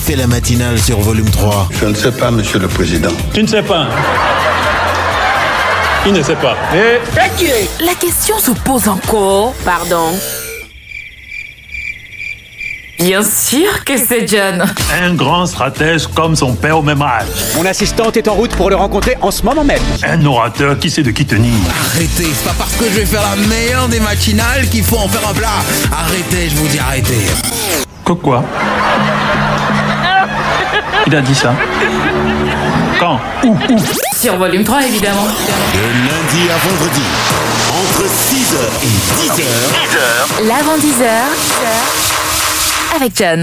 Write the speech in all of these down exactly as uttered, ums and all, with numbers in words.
fait la matinale sur Volume trois? Je ne sais pas, monsieur le président. Tu ne sais pas. Il ne sait pas. Et... La question se pose encore. Pardon. Bien sûr que c'est John. Un grand stratège comme son père au même âge. Mon assistante est en route pour le rencontrer en ce moment même. Un orateur qui sait de qui tenir. Arrêtez, c'est pas parce que je vais faire la meilleure des matinales qu'il faut en faire un plat. Arrêtez, je vous dis arrêtez. Que quoi? Il a dit ça. Quand? Où? Où? Sur Volume trois, évidemment. De lundi à vendredi, entre six heures et dix heures. L'avant dix heures. Avec John.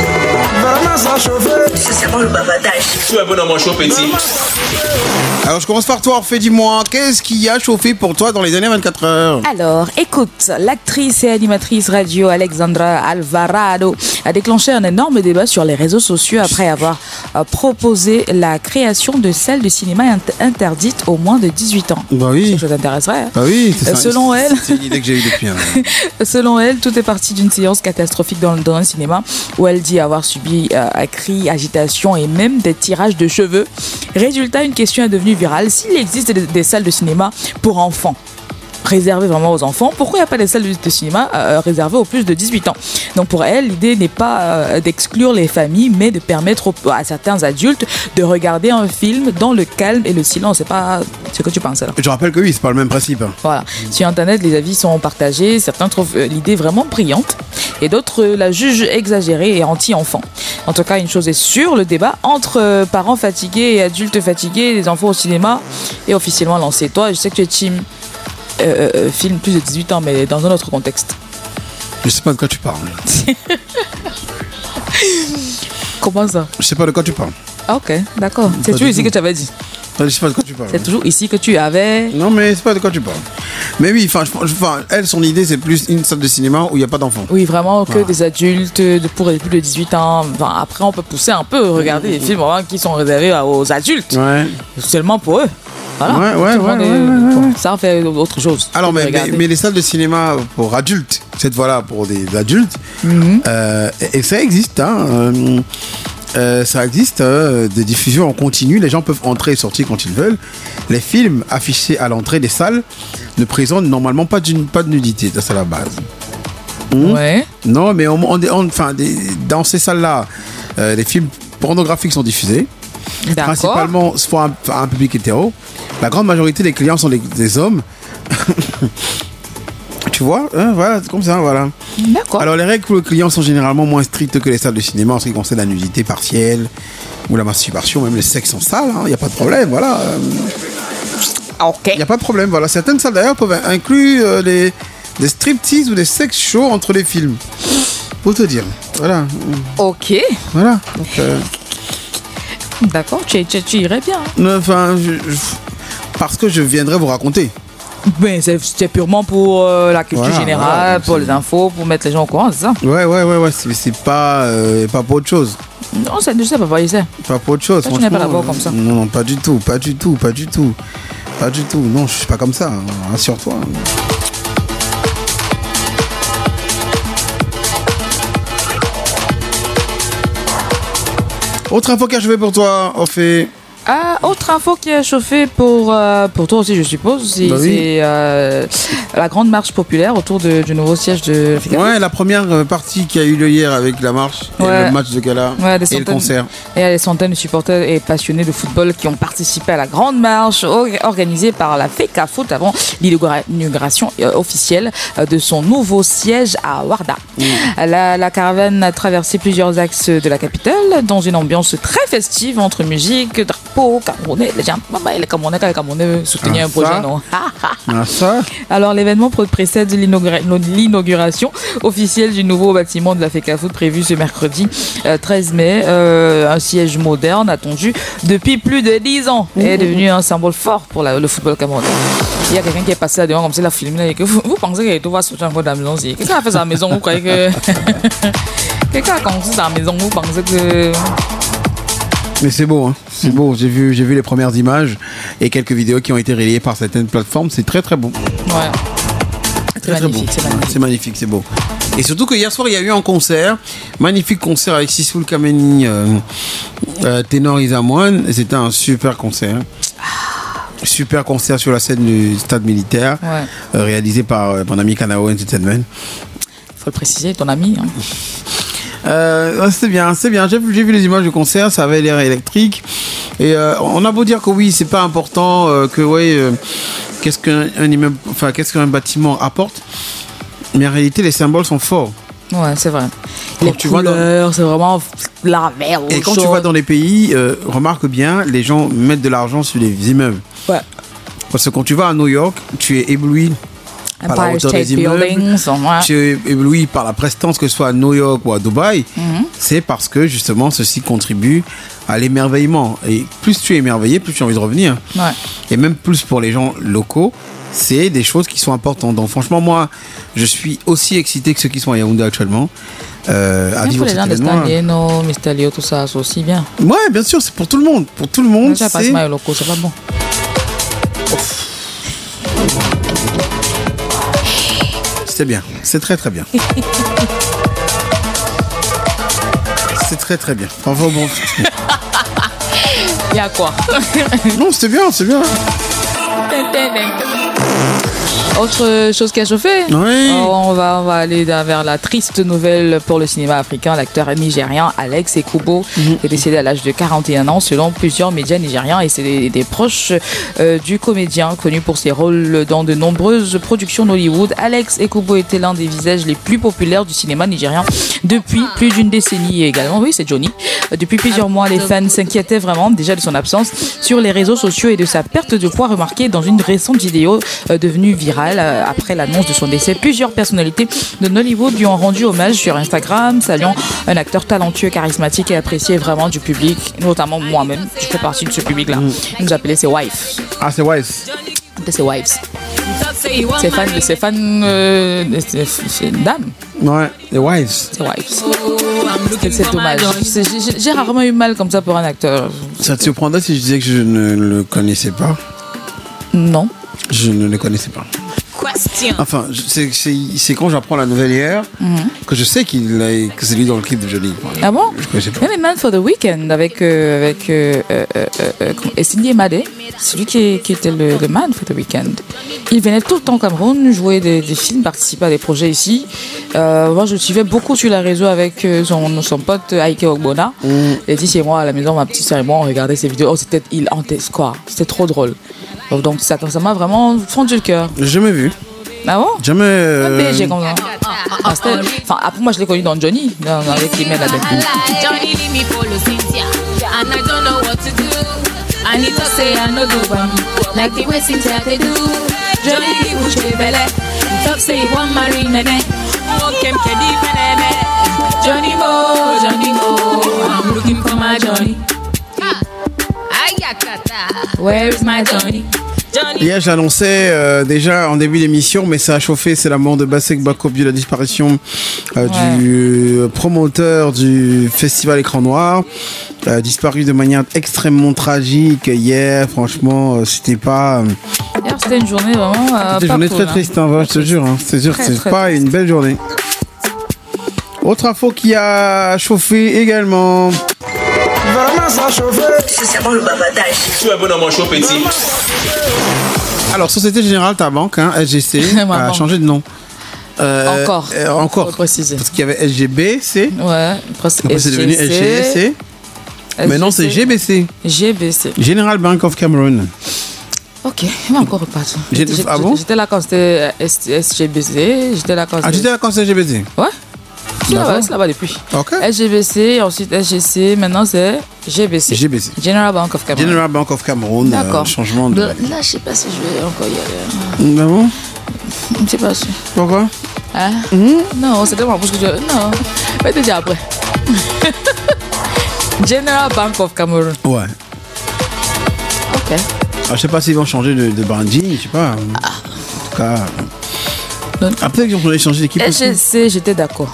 C'est bon le bavardage. Tu es bon à mon chaud petit. Alors je commence par toi, Orphée, dis-moi, qu'est-ce qui a chauffé pour toi dans les dernières vingt-quatre heures? Alors, écoute, l'actrice et animatrice radio Alexandra Alvarado a déclenché un énorme débat sur les réseaux sociaux après avoir euh, proposé la création de salles de cinéma int- interdites aux moins de dix-huit ans. Bah oui. Ça t'intéresserait, hein? Bah oui, c'est ça. Selon c'est, elle, c'est une idée que j'ai eue depuis. Hein. Selon elle, tout est parti d'une séance catastrophique dans, dans un cinéma où elle dit avoir subi euh, cris, agitation et même des tirages de cheveux. Résultat, une question est devenue virale. S'il existe des, des salles de cinéma pour enfants, réservées vraiment aux enfants, pourquoi il n'y a pas des salles de cinéma euh, réservées aux plus de dix-huit ans? Donc pour elle, l'idée n'est pas euh, d'exclure les familles, mais de permettre aux, à certains adultes de regarder un film dans le calme et le silence. C'est pas ce que tu penses là. Je rappelle que oui, c'est pas le même principe. Hein. Voilà. Sur Internet, les avis sont partagés. Certains trouvent euh, l'idée vraiment brillante et d'autres euh, la jugent exagérée et anti-enfant. En tout cas, une chose est sûre, le débat entre euh, parents fatigués et adultes fatigués, les enfants au cinéma, est officiellement lancé. Toi, je sais que tu es team euh, euh, film plus de dix-huit ans, mais dans un autre contexte. Je sais pas de quoi tu parles. Comment ça? Je sais pas de quoi tu parles. Ah, ok, d'accord. C'est toujours ici que tu avais dit. Je sais pas de quoi tu parles. C'est toujours ici que tu avais. Non, mais c'est pas de quoi tu parles. Mais oui, enfin, elle, son idée, c'est plus une salle de cinéma où il n'y a pas d'enfants. Oui, vraiment que Ah. des adultes de pour plus de dix-huit ans. Enfin, après, on peut pousser un peu, regarder des films vraiment qui sont réservés aux adultes. Ouais. Seulement pour eux. Voilà. Ouais, ouais, Tout le ouais, monde ouais, est- ouais, ouais. bon, ça, on fait autre chose. Alors, Tu peux mais, mais, regarder. mais les salles de cinéma pour adultes, cette fois-là, pour des adultes, Mhm. euh, et, et ça existe, hein. euh, euh, ça existe, euh, des diffusions en continu, les gens peuvent entrer et sortir quand ils veulent. Les films affichés à l'entrée des salles ne présentent normalement pas, d'une, pas de nudité, ça c'est la base. Hmm? Ouais. Non, mais on, on- on- enfin, des- dans ces salles-là, euh, les films pornographiques sont diffusés. D'accord. Principalement pour un, un public hétéro. La grande majorité des clients sont des, des hommes. Tu vois, hein, voilà, c'est comme ça, voilà. D'accord. Alors les règles pour le client sont généralement moins strictes que les salles de cinéma en ce qui concerne la nudité partielle ou la masturbation, même le sexe en salle, il n'y a pas de problème, voilà. Ok. Il n'y a pas de problème, voilà. Certaines salles d'ailleurs peuvent inclure euh, des, des striptease ou des sex shows entre les films. Pour te dire, voilà. Ok. Voilà. Donc, euh, D'accord, tu, tu, tu irais bien. non, enfin, je- je- parce que je viendrai vous raconter. Mais c'est, c'est purement pour euh, la culture Voilà, générale, voilà, pour c'est- les infos, pour mettre les gens au courant, c'est ça? Ouais, ouais, ouais, ouais. C'est, c'est pas, euh, pas pour autre chose. Non, c'est, je sais pas, je sais. Pas pour autre chose. Toi, tu n'es pas franchement. d'abord comme ça. Non, non, pas du tout, pas du tout, pas du tout. Pas du tout. Non, je suis pas comme ça. hein, Rassure-toi. Autre info qui a joué pour toi, Orphée. Ah, autre info qui a chauffé pour, euh, pour toi aussi, je suppose, c'est, Bah oui. c'est, euh, la grande marche populaire autour de- du nouveau siège de Fika. Ouais, la première euh, partie qui a eu lieu hier avec la marche et Ouais. le match de gala Ouais, des et le centaines- concert. Et il y a des centaines de supporters et passionnés de football qui ont participé à la grande marche or- organisée par la Feka Foot avant l'inauguration euh, officielle euh, de son nouveau siège à Warda. La, la caravane a traversé plusieurs axes de la capitale dans une ambiance très festive entre musique, drapeau, camerounais, les gens, maman, les Camerounais, les Camerounais soutenaient Ah, un projet, ça. non? Ah, ça Alors, l'événement pré- précède l'inaugura- l'inauguration officielle du nouveau bâtiment de la Feka Foot prévu ce mercredi euh, treize mai. Euh, un siège moderne attendu depuis plus de dix ans et est devenu un symbole fort pour la- le football camerounais. Il y a quelqu'un qui est passé là devant comme ça, il a filmé là, et que vous, vous pensez qu'il va sortir encore de la maison aussi. Quelqu'un a fait ça à la maison, vous croyez que... Quelqu'un a construit ça à la maison, vous pensez que... Mais c'est beau, hein. C'est beau. J'ai vu, j'ai vu les premières images et quelques vidéos qui ont été relayées par certaines plateformes. C'est très très beau. Ouais. C'est Très, très magnifique, beau. c'est magnifique. C'est magnifique, c'est beau. Et surtout que hier soir, il y a eu un concert, magnifique concert avec Sissoul Kameni, euh, euh, ténor Isamoine. C'était un super concert. Super concert sur la scène du stade militaire, Ouais. euh, réalisé par euh, mon ami Kanao Entertainment. Faut le préciser, ton ami. Hein. Euh, c'est bien, c'est bien. J'ai vu, j'ai vu les images du concert, ça avait l'air électrique. Et euh, on a beau dire que oui, c'est pas important, euh, que ouais, euh, qu'est-ce qu'un un immeuble, enfin qu'est-ce qu'un bâtiment apporte. Mais en réalité, les symboles sont forts. Ouais, c'est vrai. Quand Les tu vas couleurs, c'est vraiment la merde. Et quand tu vas dans les pays, euh, remarque bien, les gens mettent de l'argent sur les immeubles. Ouais. Parce que quand tu vas à New York, tu es ébloui par la Empire hauteur State des immeubles. Buildings, ouais. Tu es ébloui par la prestance, que ce soit à New York ou à Dubaï. Mhm. C'est parce que justement, ceci contribue à l'émerveillement. Et plus tu es émerveillé, plus tu as envie de revenir. Ouais. Et même plus pour les gens locaux, c'est des choses qui sont importantes. Donc franchement, moi, je suis aussi excité que ceux qui sont à Yaoundé actuellement. Euh, à Même vivre pour les cet gens de événement. Stalieno, Mistelio, tout ça, c'est aussi bien. Ouais, bien sûr, c'est pour tout le monde. Pour tout le monde, Déjà, pas c'est... mal locaux, c'est pas bon. C'est bien, c'est très très bien. C'est très très bien. Enfin bon. Il y a quoi? Non, c'est bien, c'est bien. Autre chose qui a chauffé, Oui. on, va, on va aller dans- vers la triste nouvelle pour le cinéma africain. L'acteur nigérien Alex Ekubo Mhm. est décédé à l'âge de quarante et un ans selon plusieurs médias nigériens et c'est des, des proches euh, du comédien connu pour ses rôles dans de nombreuses productions d'Hollywood. Alex Ekubo était l'un des visages les plus populaires du cinéma nigérien depuis plus d'une décennie également. Oui, c'est Johnny. Euh, Depuis plusieurs mois, les fans s'inquiétaient vraiment déjà de son absence sur les réseaux sociaux et de sa perte de poids remarquée dans une récente vidéo euh, devenue virale euh, après l'annonce de son décès. Plusieurs personnalités de Nollywood lui ont rendu hommage sur Instagram, saluant un acteur talentueux, charismatique et apprécié vraiment du public, notamment moi-même. Je fais partie de ce public-là. Il nous appelait ses wives. Ah, c'est wise. De ses wives. Ses fans, ses fans, euh, c'est c'est une dame. Ouais, les wives. Ses wives. C'est- C'est dommage. C'est- j'ai- J'ai rarement eu mal comme ça pour un acteur. Ça te surprendrait si je disais que je ne le connaissais pas? Non. Je ne le connaissais pas. Enfin, je- c'est- c'est c'est quand j'apprends la nouvelle hier que je sais qu'il a- que c'est lui dans le clip de Johnny. Ah bon? Je connaissais pas. Même les Man for the Weekend avec, euh, avec euh, euh, euh, euh, comment- et Cindy Emade, c'est lui qui, qui était le, le Man for the Weekend. Il venait tout le temps au Cameroun, jouer des, des films, participer à des projets ici. Euh, moi, je le suivais beaucoup sur la réseau avec euh, son, son pote Aike Ogbona. Et dit chez moi à la maison, ma petite sœur et moi, on regardait ses vidéos. Oh, c'était il hantait quoi? C'était trop drôle. Donc ça ça m'a vraiment fendu le cœur. J'ai jamais vu. Ah bon? Jamais. euh, Un P S G comme ça. Ah, c'était- Enfin, après moi je l'ai connu dans Johnny, dans, dans les Climets là-dedans. Johnny leave me follow Cynthia, and I don't know what to do. I need to say I no do one, like the way Cynthia they do. Johnny leave me chez Belle, talk say he want marry Nene. Oh, kem kedi feneme. Johnny Mo, Johnny Mo, I'm looking for my Johnny. Ayakata, where is my Johnny? Johnny. Hier, j'annonçais euh, déjà en début d'émission, mais ça a chauffé, c'est la mort de Basek Bakobi, la disparition euh, Ouais. du euh, promoteur du festival Écran Noir, euh, disparu de manière extrêmement tragique hier. Franchement, euh, c'était pas. euh, Hier c'était une journée vraiment. Euh, C'était une pas journée cool, très hein. triste, hein, je te jure. Hein, c'est sûr, Très, c'est très pas triste. une belle journée. Autre info qui a chauffé également. Tu es bon dans mon show petit. Alors, Société Générale, ta banque, hein, S G C, Ma a banque. changé de nom. Euh, Encore. euh, encore. Faut préciser. Parce qu'il y avait S G B C. Ouais, presque. Après, c'est devenu S G C. Maintenant, c'est G B C. G B C. General Bank of Cameroon. Ok, il va encore repartir. J'ai- J'étais- ah bon J'étais là quand c'était S G B C. J'étais là quand Ah, c'était. j'étais là quand c'est G B C. Ouais. Je suis là-bas, D'accord. c'est là-bas depuis. Ok. S G B C, ensuite S G C, maintenant c'est G B C. G B C. General Bank of Cameroon. General Bank of Cameroon. euh, D'accord. changement de. Là, là, je sais pas si je vais encore y aller. Ah bon? Je sais pas si. Pourquoi? Hein? Non, c'est tellement parce que je. Non, je vais te dire après. General Bank of Cameroon. Ouais. Ok. Ah, je sais pas s'ils vont changer de, de branding, je sais pas. En tout cas. Non. Ah, peut-être qu'ils vont changer d'équipe S G aussi. C, j'étais d'accord.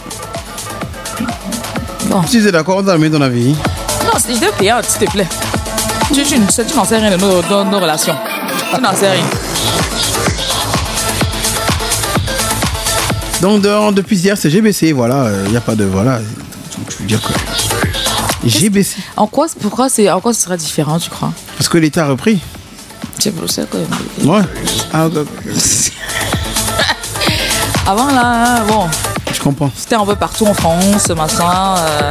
Bon. Si c'est d'accord, on va le mettre dans la vie. Non, c'est- j'étais payante, s'il te plaît. Tu, tu, tu, tu n'en sais rien de nos, de nos relations. Tu n'en sais rien. Donc dans, depuis hier, c'est G B C, voilà, il euh, n'y a pas de... Voilà, je veux dire que... G B C. En quoi, pourquoi c'est, en quoi ce sera différent, tu crois? Parce que l'État a repris. C'est pour ça quand même. Ouais. Ah, okay. Avant là, bon. Je comprends. C'était un peu partout en France, machin. Euh...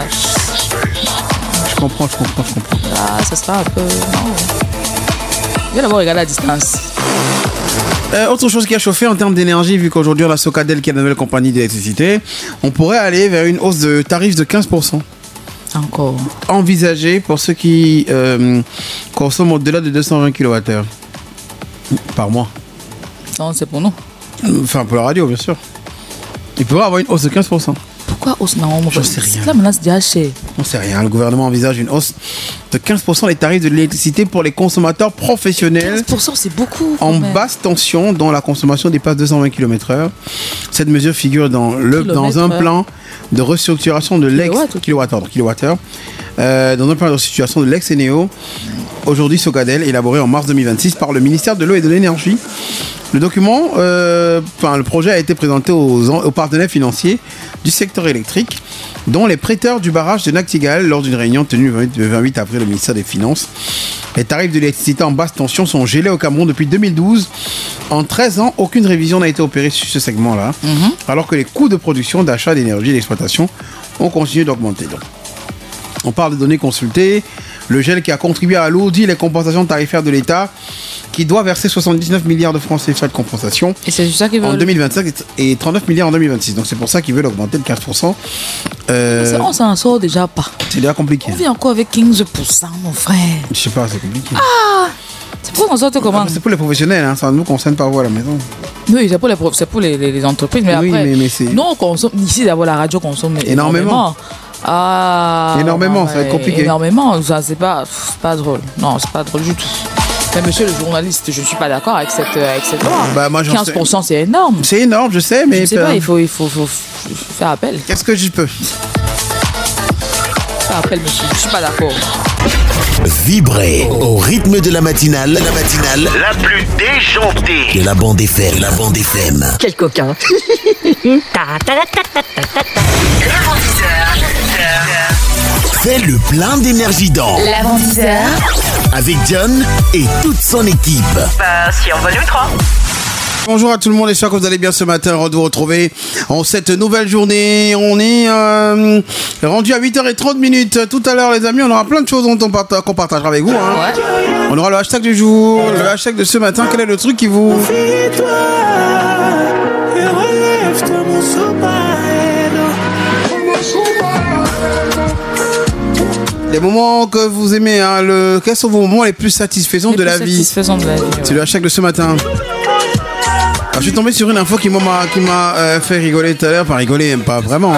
Je comprends, je comprends, je comprends. Là, ça sera un peu... Non. Je vais d'abord regarder la distance. Euh, autre chose qui a chauffé en termes d'énergie, vu qu'aujourd'hui on a Socadel qui est la nouvelle compagnie d'électricité, on pourrait aller vers une hausse de tarifs de quinze pour cent. Encore. Envisagé pour ceux qui euh, consomment au-delà de deux cent vingt kilowattheures par mois. Non, c'est pour nous. Enfin, pour la radio, bien sûr. Il pourrait avoir une hausse de quinze pour cent. Pourquoi hausse? Non, je sais rien. Là, maintenant, c'est déjà cher. On sait rien. Le gouvernement envisage une hausse de quinze pour cent des tarifs de l'électricité pour les consommateurs professionnels. quinze pour cent, c'est beaucoup. En basse tension, dont la consommation dépasse deux cent vingt kilomètres heure. Cette mesure figure dans, le, dans un plan de restructuration de l'ex kilowattheure, kilowattheure euh, dans un plan de restructuration de l'ex-Eneo. Aujourd'hui, Socadel, élaboré en mars deux mille vingt-six par le ministère de l'Eau et de l'Énergie. Le document, euh, enfin, le projet a été présenté aux, aux partenaires financiers du secteur électrique, dont les prêteurs du barrage de Nachtigal lors d'une réunion tenue le vingt-huit avril au ministère des Finances. Les tarifs de l'électricité en basse tension sont gelés au Cameroun depuis deux mille douze. En treize ans, aucune révision n'a été opérée sur ce segment-là, mm-hmm. alors que les coûts de production, d'achat d'énergie et d'exploitation ont continué d'augmenter. Donc, on parle de données consultées. Le gel qui a contribué à alourdir les compensations tarifaires de l'État, qui doit verser soixante-dix-neuf milliards de francs C F A de compensation et c'est ça en deux mille vingt-cinq et trente-neuf milliards en deux mille vingt-six. Donc c'est pour ça qu'ils veulent augmenter le quinze pour cent. Euh... On s'en sort déjà pas. C'est déjà compliqué. On vit encore avec quinze pour cent, mon frère. Je sais pas, c'est compliqué. Ah, c'est pour qu'on sorte comment? C'est pour les professionnels, hein, ça ne nous concerne pas vous à la maison. Oui, c'est pour les, c'est pour les, les, les entreprises, mais oui, après, mais, mais c'est... nous on consomme, ici d'abord la radio consomme énormément. énormément. Ah, énormément, ça va être compliqué. Énormément, ça c'est pas, c'est pas drôle. Non, c'est pas drôle du tout. Mais monsieur le journaliste, je suis pas d'accord avec cette, avec cette loi. Bah, moi, quinze pour cent c'est énorme. C'est énorme, je sais, mais. Je sais pas, il faut, il faut, faut faire appel. Qu'est-ce que je peux faire appel, monsieur, je suis pas d'accord. Vibrez au rythme de la matinale, la matinale la plus déjantée de la bande F M. La bande F M. Quel coquin. Fais le plein d'énergie dans l'avant-dix heures avec John et toute son équipe. Bah, si en volume trois. Bonjour à tout le monde, j'espère que vous allez bien ce matin. Heureux de vous retrouver en cette nouvelle journée. On est euh, rendu à huit heures trente minutes. Tout à l'heure, les amis, on aura plein de choses dont on partage, qu'on partagera avec vous. Hein. Ouais. On aura le hashtag du jour, le hashtag de ce matin. Quel est le truc qui vous... Les moments que vous aimez, hein, le... quels sont vos moments les plus satisfaisants, les de, plus la satisfaisants de la vie? Ouais. C'est le hashtag de ce matin. Alors, je suis tombé sur une info qui m'a, qui m'a euh, fait rigoler tout à l'heure. Enfin, rigoler, même pas vraiment. Hein.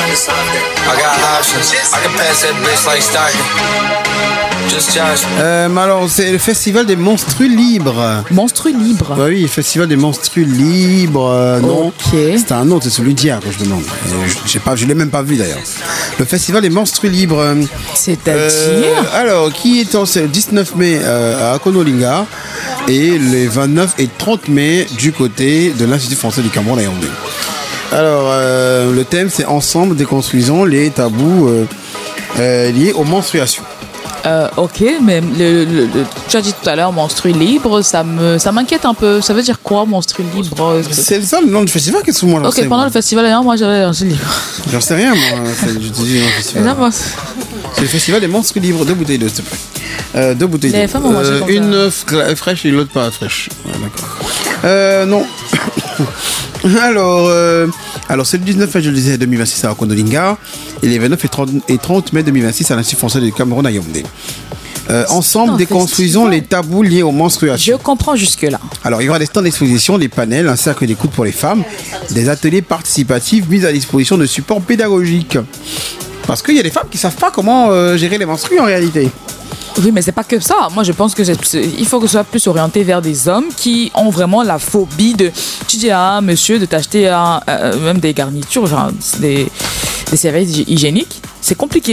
Euh, mais alors, c'est le festival des monstrues libres. Monstrues libres? Bah oui, le festival des monstrues libres. Euh, non, ok. C'était un autre, c'est celui d'hier que je demande. Euh, je sais pas, je l'ai même pas vu d'ailleurs. Le festival des monstrues libres. C'est-à-dire euh, alors, qui est en c'est le dix-neuf mai euh, à Konolinga et les vingt-neuf et trente mai du côté de l'Institut français du Cameroun à Yaoundé. Alors, euh, le thème c'est Ensemble déconstruisons les tabous euh, euh, liés aux menstruations. Euh, ok, mais le, le, le, tu as dit tout à l'heure menstru libre, ça me, ça m'inquiète un peu. Ça veut dire quoi, menstru libre? C'est ça le nom du festival, qu'est-ce que moi j'en Ok, sais, pendant moi. le festival, d'ailleurs, moi j'avais un libre. J'en sais rien, moi. Je te dis le nom du festival. C'est le festival des monstres libres. Deux bouteilles d'eau, s'il te plaît. Euh, deux bouteilles d'eau. Les femmes ont mangé euh, comme une ça. f- fraîche et l'autre pas fraîche. Ouais, d'accord. Euh, non. alors, euh, alors, c'est le dix-neuf mai, je le disais, deux mille vingt-six à Konolinga et les vingt-neuf et trente mai deux mille vingt-six à l'Institut français du Cameroun à Yaoundé. Euh, ensemble, déconstruisons les tabous liés aux menstruations. Je comprends jusque-là. Alors, il y aura des stands d'exposition, des panels, un cercle d'écoute pour les femmes, des ateliers participatifs mis à disposition de supports pédagogiques. Parce qu'il y a des femmes qui ne savent pas comment euh, gérer les menstrues en réalité. Oui, mais c'est pas que ça. Moi, je pense que c'est, c'est, il faut que ce soit plus orienté vers des hommes qui ont vraiment la phobie de... Tu dis à un monsieur de t'acheter un, euh, même des garnitures, enfin, des, des serviettes hygiéniques. C'est compliqué.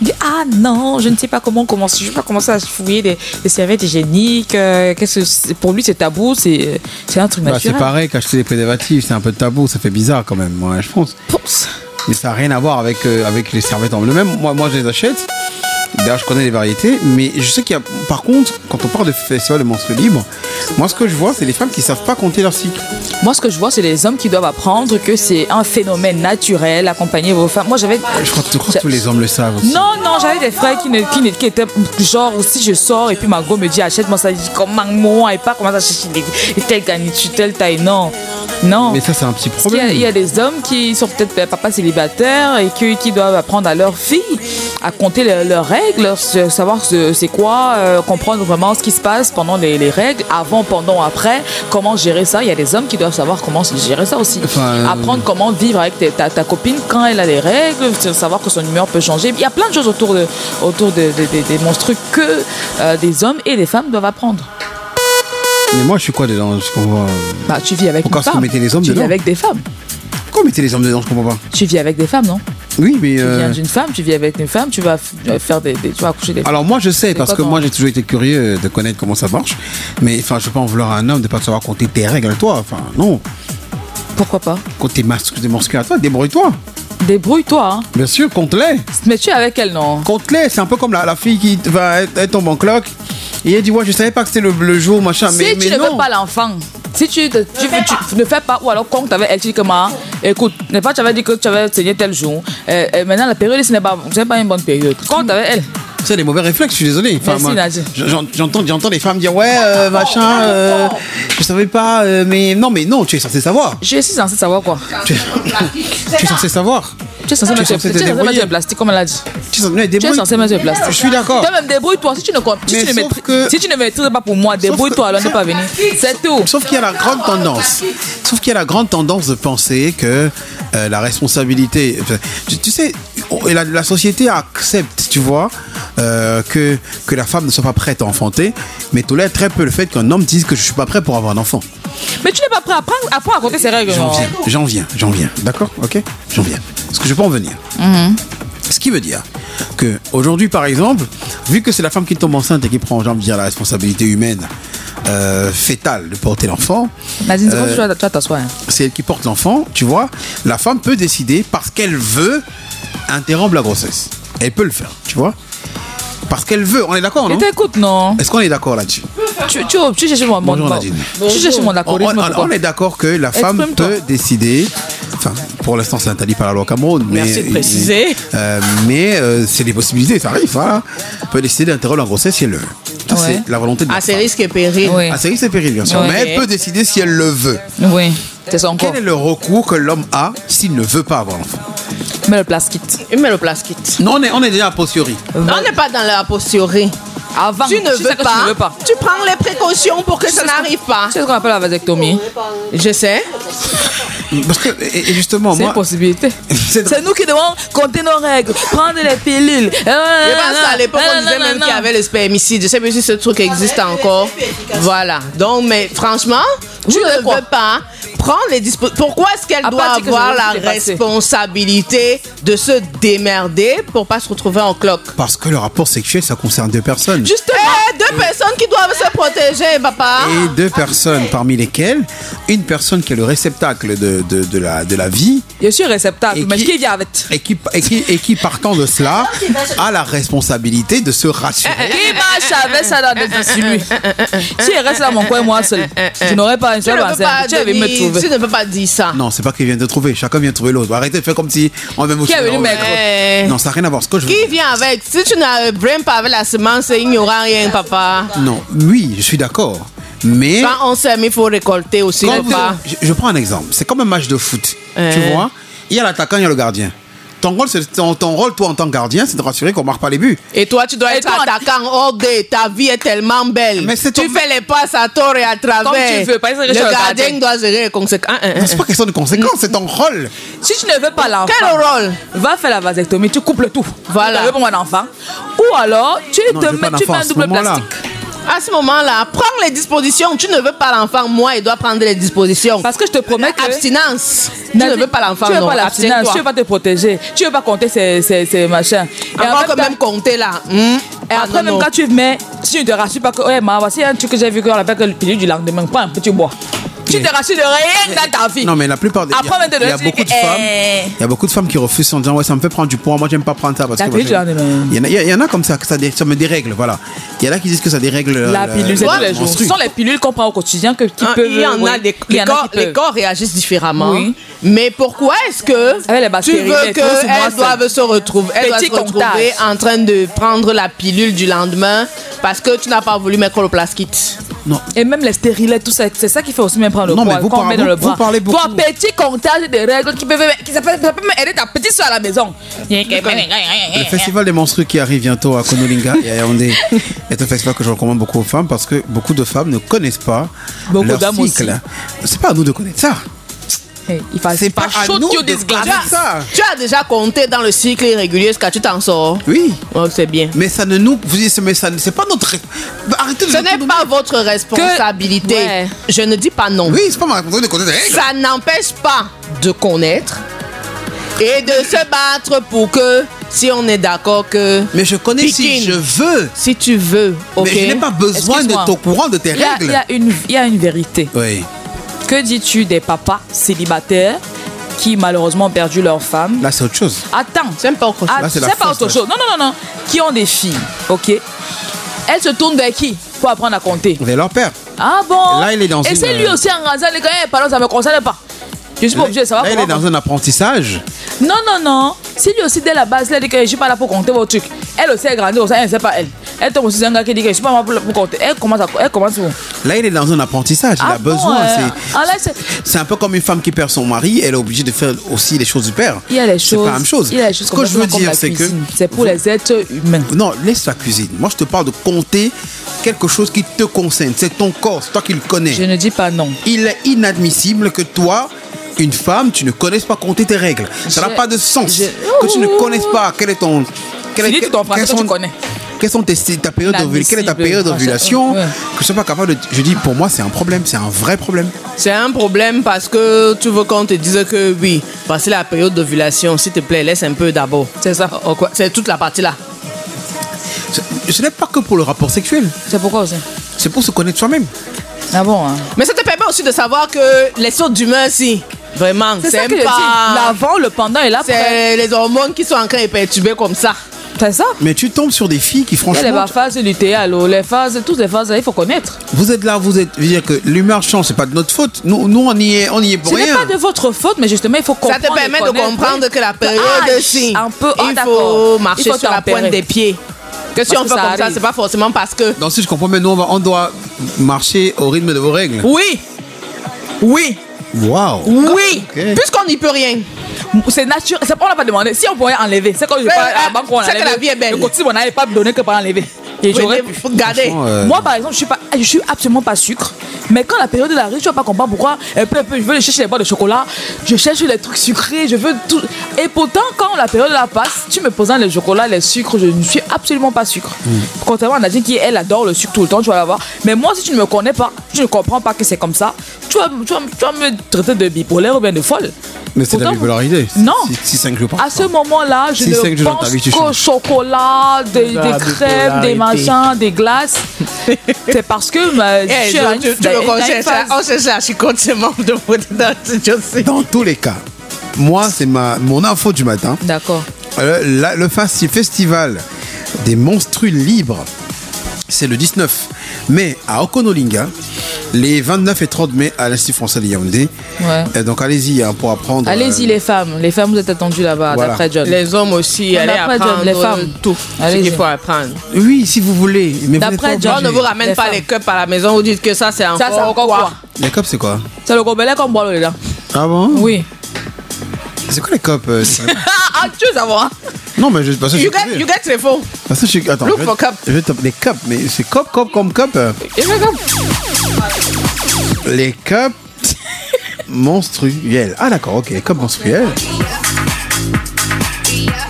Il dit ah non, je ne sais pas comment commencer, je ne vais pas commencer à fouiller des, des serviettes hygiéniques. Euh, qu'est-ce que c'est, pour lui c'est tabou, c'est, c'est un truc bah, naturel. C'est pareil qu'acheter des préservatifs, c'est un peu tabou, ça fait bizarre quand même, moi je pense. Pousse. Mais ça n'a rien à voir avec, euh, avec les serviettes en eux-mêmes. Moi, moi je les achète. D'ailleurs, je connais les variétés, mais je sais qu'il y a, par contre, quand on parle de festival de menstrues libres, moi, ce que je vois, c'est les femmes qui ne savent pas compter leur cycle. Moi, ce que je vois, c'est les hommes qui doivent apprendre que c'est un phénomène naturel, accompagner vos femmes. Moi, j'avais... Je crois, je crois que tous les hommes le savent aussi. Non, non, j'avais des frères qui, ne, qui, ne, qui étaient genre, si je sors et puis ma go me dit, achète-moi ça, je dis, comment, moi, et pas comment ça, chercher telle garniture, telle taille, non. Non. Mais ça, c'est un petit problème. Il y, a, il y a des hommes qui sont peut-être papas célibataires et qui, qui doivent apprendre à leurs filles à compter leurs, leurs règles, leur, savoir ce, c'est quoi, euh, comprendre vraiment ce qui se passe pendant les, les règles, avant, pendant, après, comment gérer ça. Il y a des hommes qui doivent savoir comment gérer ça aussi. Enfin, euh... Apprendre comment vivre avec tes, ta, ta copine quand elle a les règles, savoir que son humeur peut changer. Il y a plein de choses autour, de, autour de, de, de, des monstrues que euh, des hommes et des femmes doivent apprendre. Mais moi, je suis quoi dedans? Je comprends. Bah, tu vis avec Pourquoi une femme. Pourquoi est-ce qu'on mettait les hommes tu dedans? Tu vis avec des femmes. Pourquoi on mettait les hommes dedans? Je comprends pas. Tu vis avec des femmes, non? Oui, mais. Tu euh... viens d'une femme, tu vis avec une femme, tu vas f- faire des, des. Tu vas accoucher des femmes. Alors, moi, je sais, parce que dans... moi, j'ai toujours été curieux de connaître comment ça marche. Mais, enfin, je ne peux pas en vouloir à un homme de ne pas savoir compter tes règles à toi. Enfin, non. Pourquoi pas? Compter tes menstrues à toi, débrouille-toi. Débrouille-toi, hein. Bien sûr, compte-les. Mais tu es avec elle, non? Compte-les, c'est un peu comme la, la fille qui va être tombe en cloque. Et elle dit, ouais, je savais pas que c'était le, le jour, machin. Si mais, tu mais ne non. veux pas l'enfant, si tu, te, tu, tu, tu ne fais pas, ou alors compte avec elle, tu dis comment, écoute, n'est pas tu avais dit que tu avais saigné tel jour. Euh, euh, maintenant, la période, ce n'est pas, ce n'est pas une bonne période. Compte avec elle. C'est des mauvais réflexes, je suis désolé. Enfin, Merci, moi, Nadia. j'entends, j'entends les femmes dire, ouais, euh, machin, euh, je savais pas, euh, mais non, mais non, tu es censé savoir. Je suis censé savoir quoi? Tu es, tu es censé savoir. Tu es censé mettre du plastique, comme elle a dit. Tu es censé mettre tu es censé mettre du plastique. Je suis d'accord. Toi-même, débrouille-toi. Si tu ne, si tu ne, maîtrises, que... si tu ne maîtrises pas pour moi, débrouille-toi, alors ne pas venir. C'est tout. Sauf qu'il y a la grande tendance. Sauf qu'il y a la grande tendance de penser que euh, la responsabilité. Tu, tu sais, la, la société accepte, tu vois, euh, que, que la femme ne soit pas prête à enfanter, mais tolère très peu le fait qu'un homme dise que je suis pas prêt pour avoir un enfant. Mais tu n'es pas prêt à apprendre, apprendre à compter ces règles. J'en viens, j'en viens, j'en viens. D'accord? Ok? J'en viens. Parce que je peux en venir. Mm-hmm. Ce qui veut dire que aujourd'hui, par exemple, vu que c'est la femme qui tombe enceinte et qui prend, j'ai envie de dire, la responsabilité humaine euh, fétale de porter l'enfant, Nadine, c'est euh, tu vas t'asseoir. Hein. C'est elle qui porte l'enfant, tu vois. La femme peut décider, parce qu'elle veut, interrompre la grossesse. Elle peut le faire, tu vois. Parce qu'elle veut, on est d'accord, non? Je t'écoute, non? Est-ce qu'on est d'accord là-dessus? Tu, tu, tu cherches mon Bonjour, Nadine. Tu cherches mon accorisme. On, on, on est d'accord que la femme Exprime-toi. peut décider. Enfin, pour l'instant, c'est interdit par la loi Cameroun. Mais, Merci de préciser. Mais, euh, mais euh, c'est des possibilités, ça arrive. Voilà. Elle peut décider d'interrompre la grossesse si elle le veut. Ça, Ouais. c'est la volonté de la À ses femme. risques et périls. Oui. À ses risques et périls, bien sûr. Ouais. Mais elle peut décider si elle le veut. Oui, c'est son corps. Quel est le recours que l'homme a s'il ne veut pas avoir l'enfant? Mais le plastique. Il met le plastique. Non, on est, on est déjà a posteriori. Non, on n'est pas dans la posteriori. Avant, Tu ne, tu sais veux que pas, tu ne veux pas. tu prends les précautions pour que Tu ça sais ce n'arrive pas. C'est ce qu'on appelle la vasectomie. Je sais. Parce que, et, et justement, C'est moi. une possibilité. C'est- C'est nous qui devons compter nos règles, prendre les pilules. Je pense qu'à l'époque, on disait même qu'il y avait le spermicide. Je sais même si ce truc existe encore. Voilà. Donc, mais franchement, tu Vous avez ne quoi? veux pas prendre les dispositions. Pourquoi est-ce qu'elle À doit partir que avoir je la vais vous dépasser. responsabilité de se démerder pour pas se retrouver en cloque? Parce que le rapport sexuel, ça concerne deux personnes. Justement. Eh, deux personnes qui doivent se protéger, papa. Et deux personnes, parmi lesquelles une personne qui est le réceptacle de, de, de, la, de la vie Je suis réceptacle, Et mais qui- qui vient avec? et qui, et, qui, et qui, partant de cela, a la responsabilité de se rassurer. Qui marche avec ça dans des sur lui? Si elle reste dans mon coin, moi seul, je n'aurais pas un Tu seul ne peux pas, enceinte. Tu es venu me Denise, trouver. tu ne peux pas dire ça. Non, c'est pas qu'il vient de trouver, chacun vient de trouver l'autre. Arrêtez de faire comme si on est même Qui est venu m'aider? Eh, Non, ça n'a rien à voir. Ce que je veux- Qui vient avec? Si tu n'arrives pas avec la semence, il n'y aura rien, papa. Non, oui, je suis d'accord. Mais Quand on sème, il faut récolter aussi, quand n'est-ce vous- pas? je, je prends un exemple. C'est comme un match de foot. Euh. Tu vois, il y a l'attaquant, il y a le gardien. Ton rôle, c'est- ton, ton rôle, toi, en tant que gardien, c'est de rassurer qu'on ne marque pas les buts. Et toi, tu dois Et être toi, attaquant. Oh, de, ta vie est tellement belle. Mais c'est tu ton- fais les passes à tort et à travers. Comme tu veux, pas essayer de le chercher le gardien gardien. doit gérer les conséquences. Hein, hein, C'est pas question de conséquences, c'est ton rôle. Si tu ne veux pas l'enfant, Quel rôle? va faire la vasectomie, tu coupes le tout. Voilà. Tu ne veux pas un enfant. Ou alors, tu Non, te je veux pas mets, tu d'enfant mets à un ce double moment-là. plastique. À ce moment-là, prends les dispositions. Tu ne veux pas l'enfant, moi, il doit prendre les dispositions. Parce que je te promets que... Abstinence. Tu ne veux pas l'enfant, tu veux non. pas l'abstinence, tu veux pas te protéger, tu veux pas compter ces, ces, ces machins. Et encore quand même compter là. Mmh. Et ah, après, non, même non. quand tu mets, si tu ne te rassures pas que, ouais, ma, voici un truc que j'ai vu qu'on appelle que le pilule du lendemain, prends un petit bois. Tu te rassures de rien dans ta vie. Non, mais la plupart des. Après, Il y a, il y a beaucoup de femmes. Il y a beaucoup de femmes qui refusent en disant ouais, ça me fait prendre du poids. Moi, j'aime pas prendre ça parce la que. pilule du lendemain. Il y en a, il y en a comme ça que ça, dé, ça me dérègle, voilà. Il y en a qui disent que ça dérègle. La pilule, c'est tous les jours. Ce sont les pilules qu'on prend au quotidien que, qui ah, peuvent. Il y en oui. a des il y les, en corps, a les corps réagissent différemment. Oui. Mais pourquoi est-ce que tu veux qu'elles doivent se retrouver, elles doivent se retrouver en train de prendre la pilule du lendemain parce que tu n'as pas voulu mettre le plasquite? Non. Et même les stérilets, tout ça, c'est ça qui fait aussi même prendre le non, poids. Mais vous, parlez, vous, dans le vous bras. parlez beaucoup. Toi, petit comptage de règles qui peuvent, qui ça peut, ça peut aider ta petite soeur à la maison. Le festival des menstrues qui arrive bientôt à Konolinga et à Yaoundé est un festival que je recommande beaucoup aux femmes parce que beaucoup de femmes ne connaissent pas beaucoup leur cycle. C'est pas à nous de connaître ça. Hey, il faut c'est pas à nous de connaître ça. Tu as déjà compté dans le cycle irrégulier, est-ce que tu t'en sors? Oui. Oh, c'est bien. Mais ça ne nous... Vous dites, mais ça, c'est pas notre... Arrêtez de... Ce n'est pas votre responsabilité. Que... Ouais. Je ne dis pas non. Oui, c'est pas ma responsabilité de connaître les règles. Ça n'empêche pas de connaître et de se battre pour que... Si on est d'accord que... Mais je connais Pikin, si je veux. Si tu veux, ok. Mais je n'ai pas besoin d'être au courant de tes il y a, règles. Il y a une, il y a une vérité. Oui. Que dis-tu des papas célibataires qui malheureusement ont perdu leur femme? Là, c'est autre chose. Attends. C'est pas autre chose. Ah, c'est pas autre chose. Non, non, non, non. Qui ont des filles, ok. Elles se tournent vers qui pour apprendre à compter? Vers leur père. Ah bon? Et là, il est dans Et une... c'est lui aussi en rasant les gars, hey, pardon, ça me concerne pas. Je suis pas obligé de savoir. Là, il est dans un apprentissage. Non, non, non. Si lui aussi, dès la base, il a dit que je suis pas là pour compter vos trucs. Elle aussi est grandi, elle ne sait pas elle. Elle tombe aussi sur un gars qui dit que je suis pas là pour, pour compter. Elle commence à. Elle commence où? Là, il est dans un apprentissage. Il ah a bon, besoin. Euh... C'est, ah, là, c'est... c'est un peu comme une femme qui perd son mari. Elle est obligée de faire aussi les choses du père. Il y a les choses. C'est pas la même chose. Il y a les choses. Ce que je veux dire, c'est que. C'est pour les êtres humains. Non, laisse la cuisine. Moi, je te parle de compter quelque chose qui te concerne. C'est ton corps. C'est toi qui le connais. Je ne dis pas non. Il est inadmissible que toi, une femme, tu ne connaisses pas compter tes règles. Ça n'a pas de sens. Je... Que tu ne connaisses pas quel est ton... Quel est, quel, ton quel sont, tu connais. Quelles sont tes, ta période d'ovulation? Quelle est ta période d'ovulation? Ouais. Que je sois pas capable de... Je dis, pour moi, c'est un problème. C'est un vrai problème. C'est un problème parce que tu veux qu'on te dise que oui, passer la période d'ovulation, s'il te plaît, laisse un peu d'abord. C'est ça. Oh, quoi? C'est toute la partie là. Ce n'est pas que pour le rapport sexuel. C'est pourquoi aussi? C'est pour se connaître soi-même. Ah bon, hein? Mais ça te permet aussi de savoir que les sautes d'humeur, si. Vraiment, c'est, c'est ça que pas... l'avant, le pendant et l'après. C'est les hormones qui sont en train de perturber comme ça. C'est ça. Mais tu tombes sur des filles qui franchement... Il y a les phases du théâtre, les phases, toutes les phases, il faut connaître. Vous êtes là, vous êtes... Je veux dire que l'humeur change, c'est pas de notre faute. Nous, nous on, y est, on y est pour Ce rien. Ce n'est pas de votre faute, mais justement, il faut comprendre. Ça te permet de comprendre que la période, ah, si, un peu, oh, il faut marcher il faut sur la pointe des pieds. Que si parce on fait comme arrive. Ça, c'est pas forcément parce que... Donc si je comprends, mais nous, on, va, on doit marcher au rythme de vos règles. Oui. Oui. Waouh. Oui. Okay. Puisqu'on n'y peut rien. C'est naturel. C'est pas on n'a pas demandé. Si on pouvait enlever, c'est quand je parle à la banque, on a enlevé. C'est que la vie est belle. Le côté, on n'avait pas donné que pour enlever. Et j'aurais pu. Regardez. Euh... Moi, par exemple, je suis pas, je suis absolument pas sucre. Mais quand la période arrive, je ne vais pas comprendre pourquoi. Un peu, un peu, je veux chercher les boîtes de chocolat. Je cherche les trucs sucrés. Je veux tout. Et pourtant, quand la période là passe, tu me posant les chocolats, les sucres, je ne suis absolument pas sucre. Mm. Contrairement à Nadine qui, elle, adore le sucre tout le temps, tu vas l'avoir. Mais moi, si tu ne me connais pas, tu ne comprends pas que c'est comme ça, tu vas, tu vas, tu vas me traiter de bipolaire ou bien de folle. Mais c'est de la bipolarité. Non. Si cinq jours à ce moment-là, je ne pense qu'au chocolat, des, ah, des crèmes, des machins, des glaces. C'est parce que ma, hey, je, je, tu, tu me conseilles ça. On sait ça, je suis complètement de votre Dans tous les cas, moi, c'est ma, mon info du matin. D'accord. Le, la, le festival des monstrues libres, c'est le dix-neuf mai à Okonolinga. Les vingt-neuf et trente mai à l'Institut français de Yaoundé. Ouais. Et donc allez-y hein, pour apprendre. Allez-y euh... les femmes. Les femmes, vous êtes attendues là-bas, voilà. D'après John. Les hommes aussi, allez apprendre John, les femmes. Tout allez-y. Ce qu'il faut apprendre. Oui, si vous voulez. Mais d'après John, on ne vous ramène les pas femmes. Les cups à la maison, vous dites que ça c'est encore, ça, c'est encore quoi, quoi Les cups c'est quoi? C'est le gobelet comme boire là. Ah bon? Oui. C'est quoi les cups euh, Ah, tu veux savoir? Non, mais je parce que you, get, you get les faux. Parce que je suis. Attends. Look je for cup. Je vais te, les cups, mais c'est cup, cup comme cup. Euh. Les cups menstruels. Ah d'accord, ok, les cups menstruels.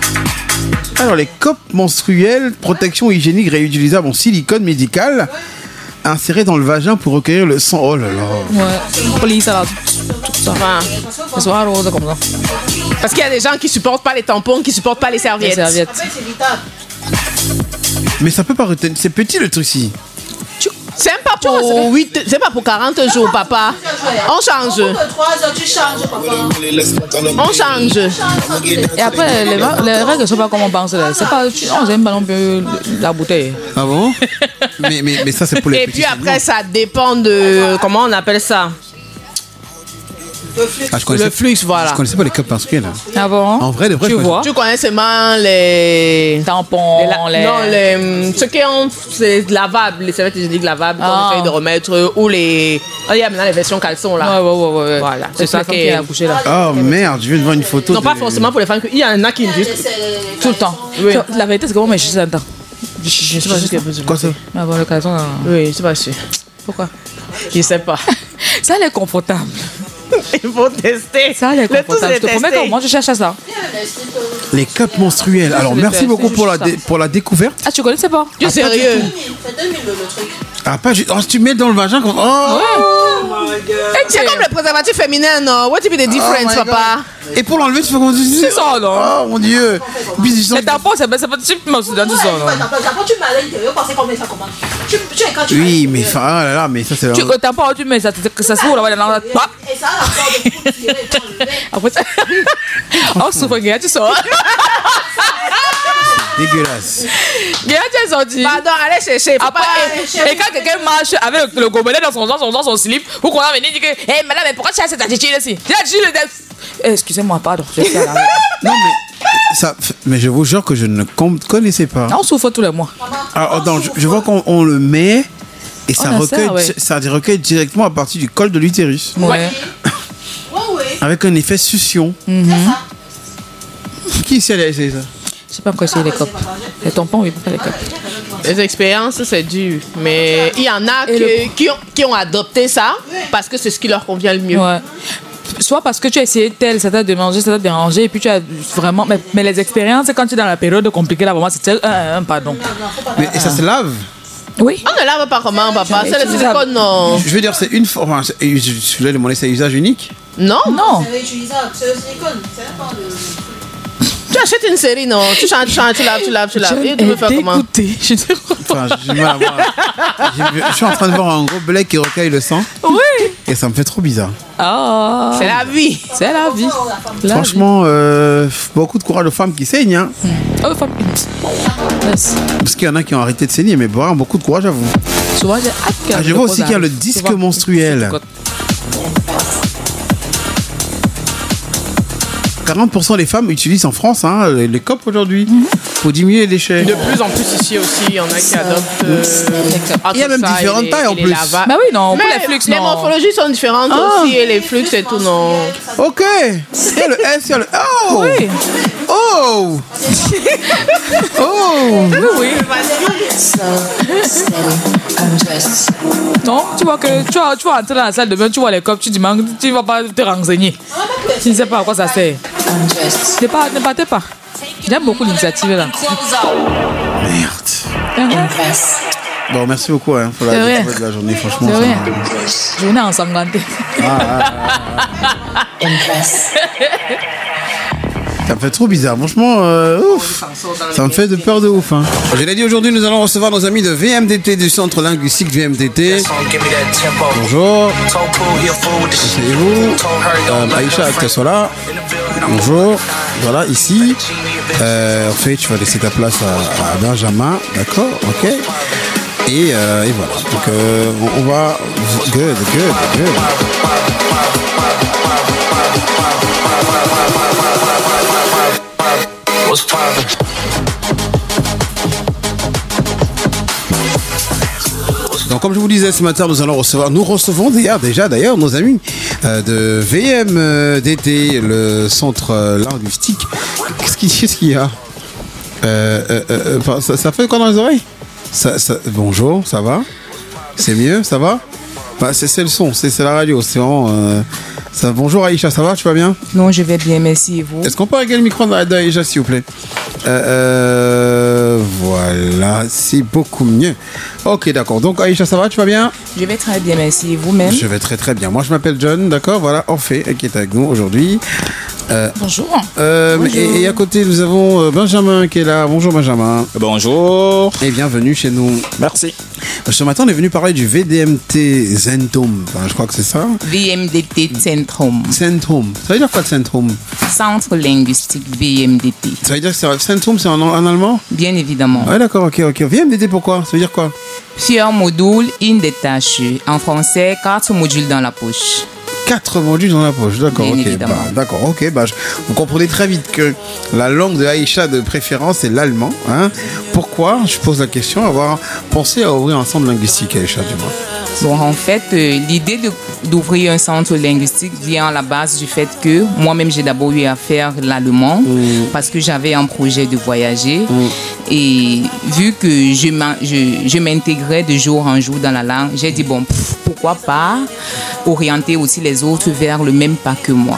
Alors les cups menstruels, protection hygiénique réutilisable en silicone médical insérés dans le vagin pour recueillir le sang. Oh là là. Ouais. Police, alors, tout ça. Enfin, ça soit rose comme ça. Parce qu'il y a des gens qui supportent pas les tampons, qui supportent pas les serviettes. Les serviettes. Mais ça peut pas retenir. C'est petit le truc ci. C'est même pas pour huit, c'est pas pour quarante jours, papa. On change. On change. Et après, les, les règles ne sont pas comme on pense. C'est pas, on n'aime pas non plus la bouteille. Ah bon? mais, mais, mais ça, c'est pour les Et petits. puis après, ça dépend de. Comment on appelle ça? Le flux. Ah, le flux, voilà. Je connaissais pas les cups menstruels. Ah bon? En vrai, de vrai, tu je vois. Tu connais seulement les tampons, les, la... les... non les ceux qui ont c'est lavables, les serviettes hygiéniques lavables qu'on ah. essaye de remettre ou les oh, il y a maintenant les versions caleçons là. Ouais ouais ouais ouais. Voilà, c'est, c'est ça qui est accouché là. Oh merde, je viens de voir une photo. Non de... pas forcément pour les femmes, il y en a qui me disent tout le temps. Oui. La vérité c'est que moi mais je suis longtemps. Je sais pas ce qu'il y a besoin. Quoi ça? Ah bon le caleçon. Oui, je sais pas sûr. Pourquoi? Je sais pas. Ça elle est confortable. Il faut tester. Ça, les confortables. Je te promets que moi, je cherche à ça. Les cups menstruels. Alors, merci beaucoup pour la, dé- pour la découverte. Ah, tu connaissais pas? Tu es sérieux? Ah, pas juste. Oh, tu mets dans le vagin comme. Oh! Ouais. C'est comme le préservatif féminin, non? What is the difference, oh papa? Et pour l'enlever, tu fais comment tu dis? C'est ça, non? Oh mon dieu! Les tampons, c'est pas tu me dans tout ça, non? Oui, mais enfin, oh là là, mais ça c'est. Tu le tampon, tu mets ça, ça se roule là-bas dans la. Et ça, après ça. Oh, souffre, gars, tu sors. Dégueulasse. Gars, tu es sorti. Pardon, allez chercher. Après, et, et quand quelqu'un marche avec le, le gobelet dans son, dans son, dans son slip, ou qu'on va venir dire que, hé, hey, madame, mais pourquoi tu as cette attitude ici? Tu as dit le def. Excusez-moi, pardon. Je suis à la... Non, mais. Ça, mais je vous jure que je ne connaissais pas. On souffre tous les mois. Alors, non, je, je vois qu'on on le met et ça recueille, ça, ouais. ça recueille directement à partir du col de l'utérus. Ouais. Avec un effet succion. Mm-hmm. Qui ici a essayé ça? Je sais pas pourquoi c'est les copes. Les tampons, oui, pas les copes. Les expériences, c'est dur. Mais il y en a que, le... qui, ont, qui ont adopté ça parce que c'est ce qui leur convient le mieux. Ouais. Soit parce que tu as essayé tel, ça t'a dérangé, ça t'a dérangé, et puis tu as vraiment. Mais, mais les expériences, quand tu es dans la période compliquée, là, vraiment, c'est. Euh, pardon. Mais et ça se lave? Oui. On ne lave pas comment, papa? C'est le silicone, non? Je veux dire, c'est une forme. Enfin, je voulais demander, c'est usage unique? Non. Non. C'est réutilisable, c'est le silicone. C'est pas de. Tu achètes une série, non? Tu changes, tu changes, tu laves, tu laves, tu laves. Et tu veux faire comment? Je te enfin, je, je, je suis en train de voir un gros blé qui recueille le sang. Oui. Et ça me fait trop bizarre. Oh. C'est la vie. C'est la vie. La Franchement, euh, beaucoup de courage aux femmes qui saignent. Hein. Hmm. Oh, femmes. Yes. Parce qu'il y en a qui ont arrêté de saigner, mais bon, beaucoup de courage à vous. Souvent, j'ai hâte que ah, je vois aussi qu'il y a le disque menstruel. quarante pour cent des femmes utilisent en France hein, les, les copes aujourd'hui mm-hmm. pour diminuer les déchets. De plus en plus ici aussi, il y en a qui adoptent. Euh, il y a même différentes tailles en plus. Bah oui, non, mais pour les flux, les non. morphologies sont différentes ah. aussi et les flux et tout, non. Ok. Il y a le S, il y a le. Oh oui. Oh Oh oui, oui. Non, tu vois que tu vas, tu vas entrer dans la salle de bain, tu vois les copes, tu dis, tu ne vas pas te renseigner. Tu ne sais pas à quoi ça sert. Ne pas, ne battez pas. J'aime beaucoup l'initiative là. Merde. Uh-huh. Bon, merci beaucoup hein, pour la découverte de la journée, franchement. C'est rien. Journée ensanglantée. Ah, ah, ah. Ça me fait trop bizarre, franchement, euh, ouf. Ça me fait de peur de ouf. Hein. Je l'ai dit, aujourd'hui, nous allons recevoir nos amis de V M D T, du Centre Linguistique V M D T. Bonjour. Asseyez-vous. Euh, Aïcha Tessola. Bonjour. Voilà, ici. Euh, en fait, tu vas laisser ta place à, à Benjamin. D'accord, ok. Et, euh, et voilà. Donc, euh, on, on va. Good, good, good. Donc comme je vous disais ce matin, nous allons recevoir, nous recevons déjà, déjà d'ailleurs nos amis euh, de V M D T, le centre euh, linguistique. Qu'est-ce qu'il qu'est-ce qu'il y a euh, euh, euh, ça, ça fait quoi dans les oreilles ça, ça, bonjour, ça va? C'est mieux, ça va? Bah, c'est, c'est le son, c'est, c'est la radio, c'est vraiment... Euh, ça, bonjour Aïcha, ça va? Tu vas bien? Non, je vais bien, merci. Et vous? Est-ce qu'on peut régler le micro d'Aïcha, s'il vous plaît? euh, voilà, c'est beaucoup mieux. Ok, d'accord. Donc, Aïcha, ça va? Tu vas bien? Je vais très bien, merci. Et vous-même? Je vais très très bien. Moi, je m'appelle John, d'accord? Voilà, Orphée, qui est avec nous aujourd'hui. Euh, Bonjour. Euh, Bonjour. Et, et à côté, nous avons Benjamin qui est là. Bonjour Benjamin. Bonjour. Et bienvenue chez nous. Merci. Ce matin, on est venu parler du V D M T Zentrum. Enfin, je crois que c'est ça. V M D T Zentrum. Zentrum. Ça veut dire quoi, Zentrum? Centre linguistique V M D T. Ça veut dire que c'est Zentrum, c'est en, en allemand? Bien évidemment. Ouais, d'accord, ok, ok. V M D T, pourquoi? Ça veut dire quoi? Plusieurs modules, une détache. En français, quatre modules dans la poche. Quatre modules dans la poche, d'accord, Bien ok. évidemment. Bah, d'accord, ok. Bah, je- vous comprenez très vite que la langue de Aïcha de préférence c'est l'allemand. Hein. Pourquoi? Je pose la question. Avoir pensé à ouvrir un centre linguistique, Aïcha, du moins. Bon, en fait, euh, l'idée de- d'ouvrir un centre linguistique vient à la base du fait que moi-même, j'ai d'abord eu à faire l'allemand Mmh. parce que j'avais un projet de voyager. Et vu que je m'in- je- je m'intégrais de jour en jour dans la langue, j'ai dit, bon, pff, pourquoi pas orienter aussi les autres vers le même pas que moi.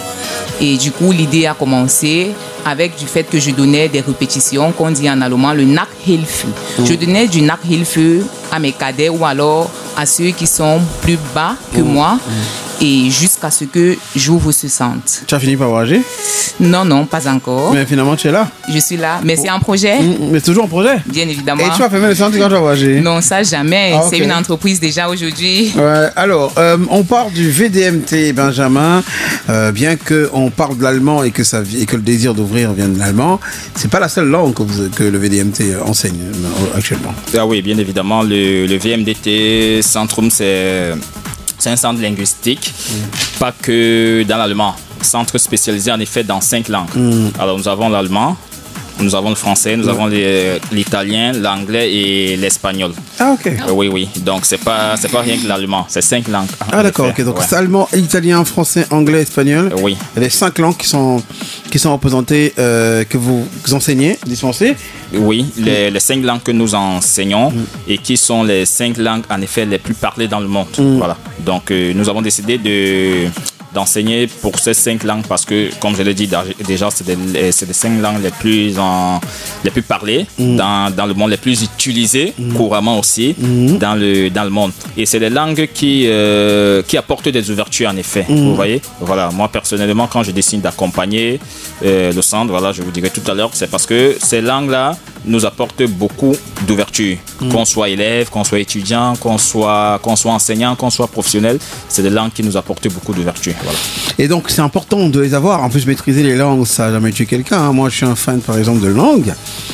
Et du coup, l'idée a commencé avec du fait que je donnais des répétitions qu'on dit en allemand le Nachhilfe. Mm. Je donnais du Nachhilfe à mes cadets ou alors à ceux qui sont plus bas que Mm. moi et jusqu'à ce que j'ouvre ce centre. Tu as fini par voyager? Non, non, pas encore. Mais finalement, tu es là. Je suis là, mais c'est un projet. Mm, Mais c'est toujours un projet. Bien évidemment. Et tu vas fermer le centre quand tu vas voyager? Non, ça jamais. Ah, ok. C'est une entreprise déjà aujourd'hui. Ouais, alors, euh, on parle du V D M T, Benjamin. Euh, bien qu'on parle de l'allemand et que, ça, vi- et que le désir d'ouvrir vient de l'allemand, c'est pas la seule langue que, vous- que le V D M T enseigne euh, actuellement. Ah oui, bien évidemment, le, le V M D T Centrum, c'est c'est un centre linguistique, pas que dans l'allemand. Centre spécialisé en effet dans cinq langues. Mm. Alors nous avons l'allemand, nous avons le français, nous Ouais. avons les- l'italien, l'anglais et l'espagnol. Ah, ok. Euh, oui, oui. Donc c'est pas c'est pas rien que l'allemand, c'est cinq langues. Ah, d'accord, ok. Donc, Ouais. c'est allemand, italien, français, anglais, espagnol. Oui. Il y a les cinq langues qui sont, qui sont représentées, euh, que vous, que vous enseignez, dispensez. Oui, les, les cinq langues que nous enseignons et qui sont les cinq langues en effet les plus parlées dans le monde. Mm. Voilà. Donc euh, nous avons décidé de d'enseigner pour ces cinq langues parce que, comme je l'ai dit da- déjà, c'est des, c'est des cinq langues les plus, en, les plus parlées Mm. dans, dans le monde, les plus utilisées Mm. couramment aussi Mm. dans, le, dans le monde. Et c'est des langues qui, euh, qui apportent des ouvertures en effet. Mm. Vous voyez? Voilà. Moi personnellement, quand je décide d'accompagner euh, le centre, voilà, je vous dirai tout à l'heure, c'est parce que ces langues-là nous apportent beaucoup d'ouverture. Mm. Qu'on soit élève, qu'on soit étudiant, qu'on soit, qu'on soit enseignant, qu'on soit professionnel, c'est des langues qui nous apportent beaucoup d'ouverture. Voilà. Et donc, c'est important de les avoir. En plus, maîtriser les langues, ça n'a jamais tué quelqu'un. Hein. Moi, je suis un fan, par exemple, de langue.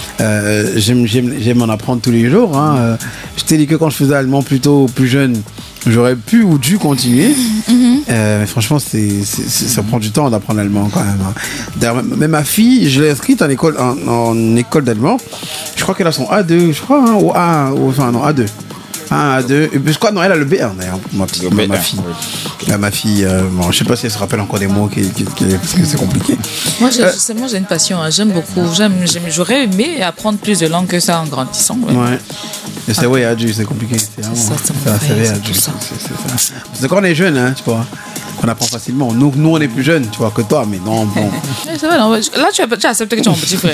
Euh, j'aime, j'aime, j'aime en apprendre tous les jours. Hein. Euh, je t'ai dit que quand je faisais allemand plutôt plus jeune, j'aurais pu ou dû continuer. Euh, mais franchement, c'est, c'est- c'est- ça prend du temps d'apprendre l'allemand quand même. Hein. D'ailleurs, même ma fille, je l'ai inscrite en école, en, en école d'allemand. Je crois qu'elle a son A deux, je crois, hein, ou A, ou, enfin non, A deux. un, A deux. Et puis, je crois, non, elle a le B un d'ailleurs, ma, petite, ma, ma fille. Là, ma fille, euh, bon, je sais pas si elle se rappelle encore des mots, qui, qui- qui- parce que c'est compliqué. Moi, j'ai, Euh, c'est- moi, j'ai une passion. hein. J'aime beaucoup. J'aime, j'aime- j'aurais aimé apprendre plus de langues que ça en grandissant. ouais. Ouais. Mais c'est ouais, adieu, c'est compliqué. C'est vraiment. ça, c'est mon ça, frère, c'est c'est adieu, tout ça. c'est- c'est ça. C'est quand on est jeune, hein, tu vois, qu'on apprend facilement. Nous, nous, on est plus jeunes, tu vois, que toi, mais non, bon. Ouais, c'est vrai, non, ouais. Là, tu as, tu as accepté que tu es mon petit frère.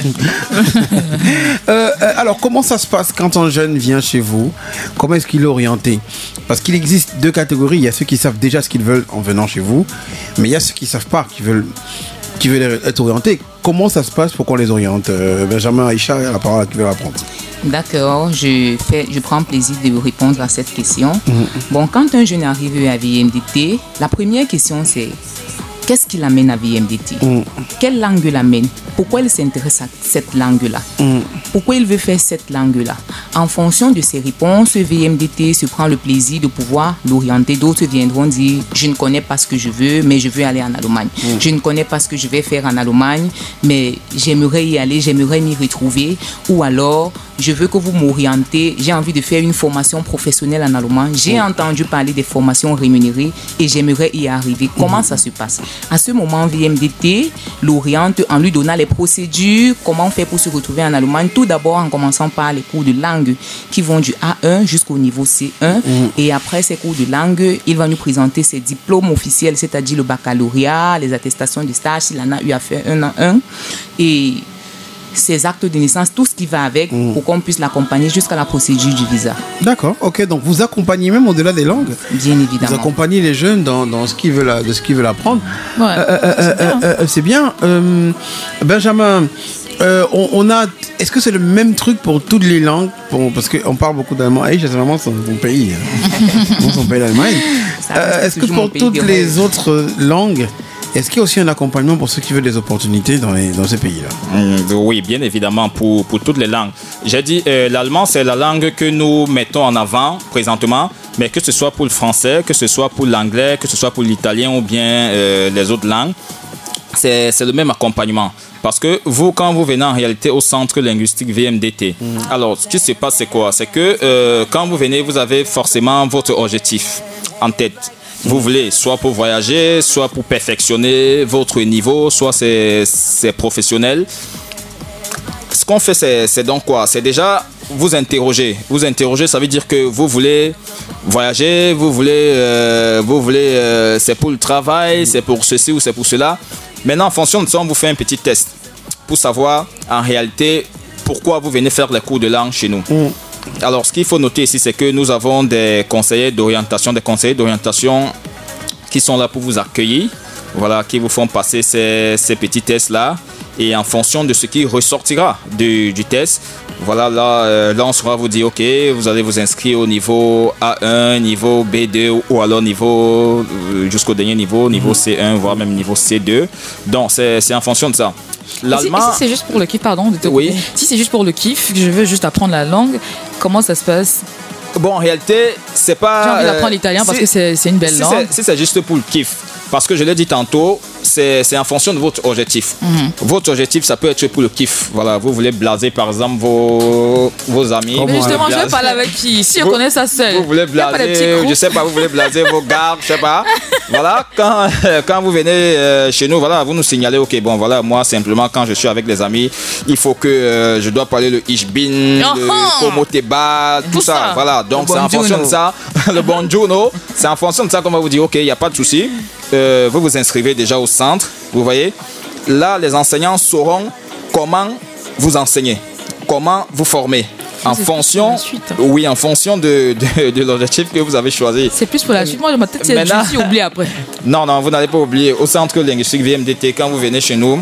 Euh, euh, alors, comment ça se passe quand un jeune vient chez vous? Comment est-ce qu'il est orienté? Parce qu'il existe deux catégories. Il y a ceux qui savent déjà ce qu'ils veulent en venant chez vous, mais il y a ceux qui savent pas, qui veulent, qui veulent être orientés. Comment ça se passe pour qu'on les oriente? Euh, Benjamin, Aïcha, la parole qui veut la prendre. D'accord, je, fais, je prends plaisir de répondre à cette question. Mhm. Bon, quand un jeune arrive à V M D T, la première question c'est qu'est-ce qui l'amène à V M D T? Mhm. Quelle langue l'amène? Pourquoi il s'intéresse à cette langue-là? Mhm. Pourquoi il veut faire cette langue-là? En fonction de ses réponses, V M D T se prend le plaisir de pouvoir l'orienter. D'autres viendront dire je ne connais pas ce que je veux, mais je veux aller en Allemagne. Mhm. Je ne connais pas ce que je vais faire en Allemagne, mais j'aimerais y aller, j'aimerais m'y retrouver. Ou alors, je veux que vous m'orientez, j'ai envie de faire une formation professionnelle en Allemagne. J'ai Mhm. entendu parler des formations rémunérées et j'aimerais y arriver. Comment Mhm. ça se passe? À ce moment, V M D T l'oriente en lui donnant les procédures, comment faire pour se retrouver en Allemagne. Tout d'abord en commençant par les cours de langue qui vont du A un jusqu'au niveau C un. Mhm. Et après ces cours de langue, il va nous présenter ses diplômes officiels, c'est-à-dire le baccalauréat, les attestations de stage, s'il en a eu à faire un en un. Et ses actes de naissance, tout ce qui va avec, mmh. pour qu'on puisse l'accompagner jusqu'à la procédure du visa. D'accord, ok. Donc vous accompagnez même au-delà des langues. Bien évidemment. Vous accompagnez les jeunes dans, dans ce qu'ils veulent, de ce qu'ils veulent apprendre. Ouais, euh, euh, c'est bien. Euh, euh, c'est bien. Euh, Benjamin, euh, on, on a. Est-ce que c'est le même truc pour toutes les langues pour, parce qu'on parle beaucoup d'allemand. Aïe, c'est vraiment son, son pays. Hein. son pays d'Allemagne. Euh, est-ce que pour toutes les autres langues, est-ce qu'il y a aussi un accompagnement pour ceux qui veulent des opportunités dans, les, dans ces pays-là? mmh, Oui, bien évidemment, pour, pour toutes les langues. J'ai dit, euh, l'allemand, c'est la langue que nous mettons en avant présentement, mais que ce soit pour le français, que ce soit pour l'anglais, que ce soit pour l'italien ou bien euh, les autres langues, c'est, c'est le même accompagnement. Parce que vous, quand vous venez en réalité au centre linguistique V M D T, mmh. alors ce qui se passe, c'est quoi? C'est que euh, quand vous venez, vous avez forcément votre objectif en tête. Vous voulez soit pour voyager, soit pour perfectionner votre niveau, soit c'est, c'est professionnel. Ce qu'on fait, c'est, c'est donc quoi? C'est déjà vous interroger. Vous interroger, ça veut dire que vous voulez voyager, vous voulez, euh, vous voulez, euh, c'est pour le travail, c'est pour ceci ou c'est pour cela. Maintenant, en fonction de ça, on vous fait un petit test pour savoir en réalité pourquoi vous venez faire les cours de langue chez nous. Mmh. Alors, ce qu'il faut noter ici, c'est que nous avons des conseillers d'orientation, des conseillers d'orientation qui sont là pour vous accueillir, voilà, qui vous font passer ces, ces petits tests-là. Et en fonction de ce qui ressortira du, du test, voilà, là, euh, là, on saura vous dire, OK, vous allez vous inscrire au niveau A un, niveau B deux, ou alors niveau, euh, jusqu'au dernier niveau, niveau C un, voire même niveau C deux. Donc, c'est, c'est en fonction de ça. L'allemand... Et si, et si c'est juste pour le kiff, pardon, de te oui. Si c'est juste pour le kiff, que je veux juste apprendre la langue, comment ça se passe? Bon, en réalité, c'est pas... J'ai envie d'apprendre l'italien euh, parce que c'est, c'est une belle si langue. C'est, si c'est juste pour le kiff, parce que je l'ai dit tantôt, c'est, c'est en fonction de votre objectif. Mm-hmm. Votre objectif, ça peut être pour le kiff. Voilà, vous voulez blaser, par exemple, vos, vos amis. Mais justement, je vais parler avec qui? Si on connaît ça seul. Vous voulez blaser, je sais pas, vous voulez blaser vos gardes, je sais pas. Voilà, quand, quand vous venez euh, chez nous, voilà, vous nous signalez, OK, bon, voilà, moi, simplement, quand je suis avec les amis, il faut que euh, je dois parler le Ich bin, uh-huh. le Komoteba, tout, tout ça. ça. Voilà, donc c'est en fonction de ça. Le Bonjour, c'est en fonction de ça qu'on va vous dire, OK, il n'y a pas de souci. Euh, vous vous inscrivez déjà au centre, vous voyez. Là, les enseignants sauront comment vous enseigner, comment vous former. En c'est fonction, oui, en fonction de, de, de l'objectif que vous avez choisi. C'est plus pour la suite. Moi, je m'attends que tu oublié après. Non, non, vous n'allez pas oublier. Au centre linguistique V M D T, quand vous venez chez nous,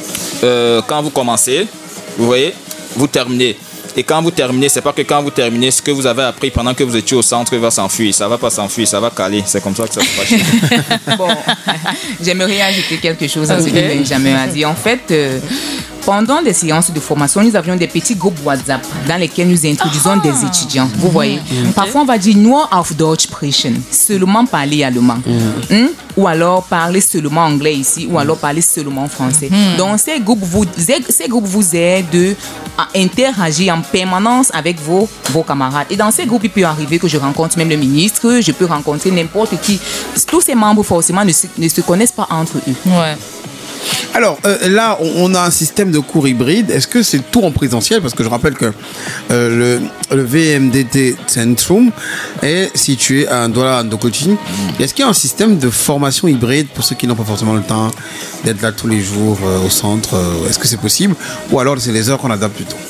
euh, quand vous commencez, vous voyez, vous terminez. Et quand vous terminez, c'est pas que quand vous terminez, ce que vous avez appris pendant que vous étiez au centre va s'enfuir. Ça va pas s'enfuir, ça va caler. C'est comme ça que ça se passe. Bon, j'aimerais ajouter quelque chose à okay. ce que Benjamin a dit. En fait, euh, pendant les séances de formation, nous avions des petits groupes WhatsApp dans lesquels nous introduisons ah. des étudiants. Vous voyez, mmh. Parfois on va dire nur auf Deutsch sprechen, seulement parler allemand. Mmh. Mmh? Ou alors parler seulement anglais ici, ou alors parler seulement français. Mmh. Donc ces groupes vous, ces groupes vous aident à interagir en permanence avec vos, vos camarades. Et dans ces groupes, il peut arriver que je rencontre même le ministre, je peux rencontrer n'importe qui. Tous ces membres forcément ne se, ne se connaissent pas entre eux. Ouais. Alors euh, là, on, on a un système de cours hybride. Est-ce que c'est tout en présentiel? Parce que je rappelle que euh, le, le V M D T Centrum est situé à Douala Ndokochi. Est-ce qu'il y a un système de formation hybride pour ceux qui n'ont pas forcément le temps d'être là tous les jours euh, au centre? euh, Est-ce que c'est possible? Ou alors c'est les heures qu'on adapte plutôt?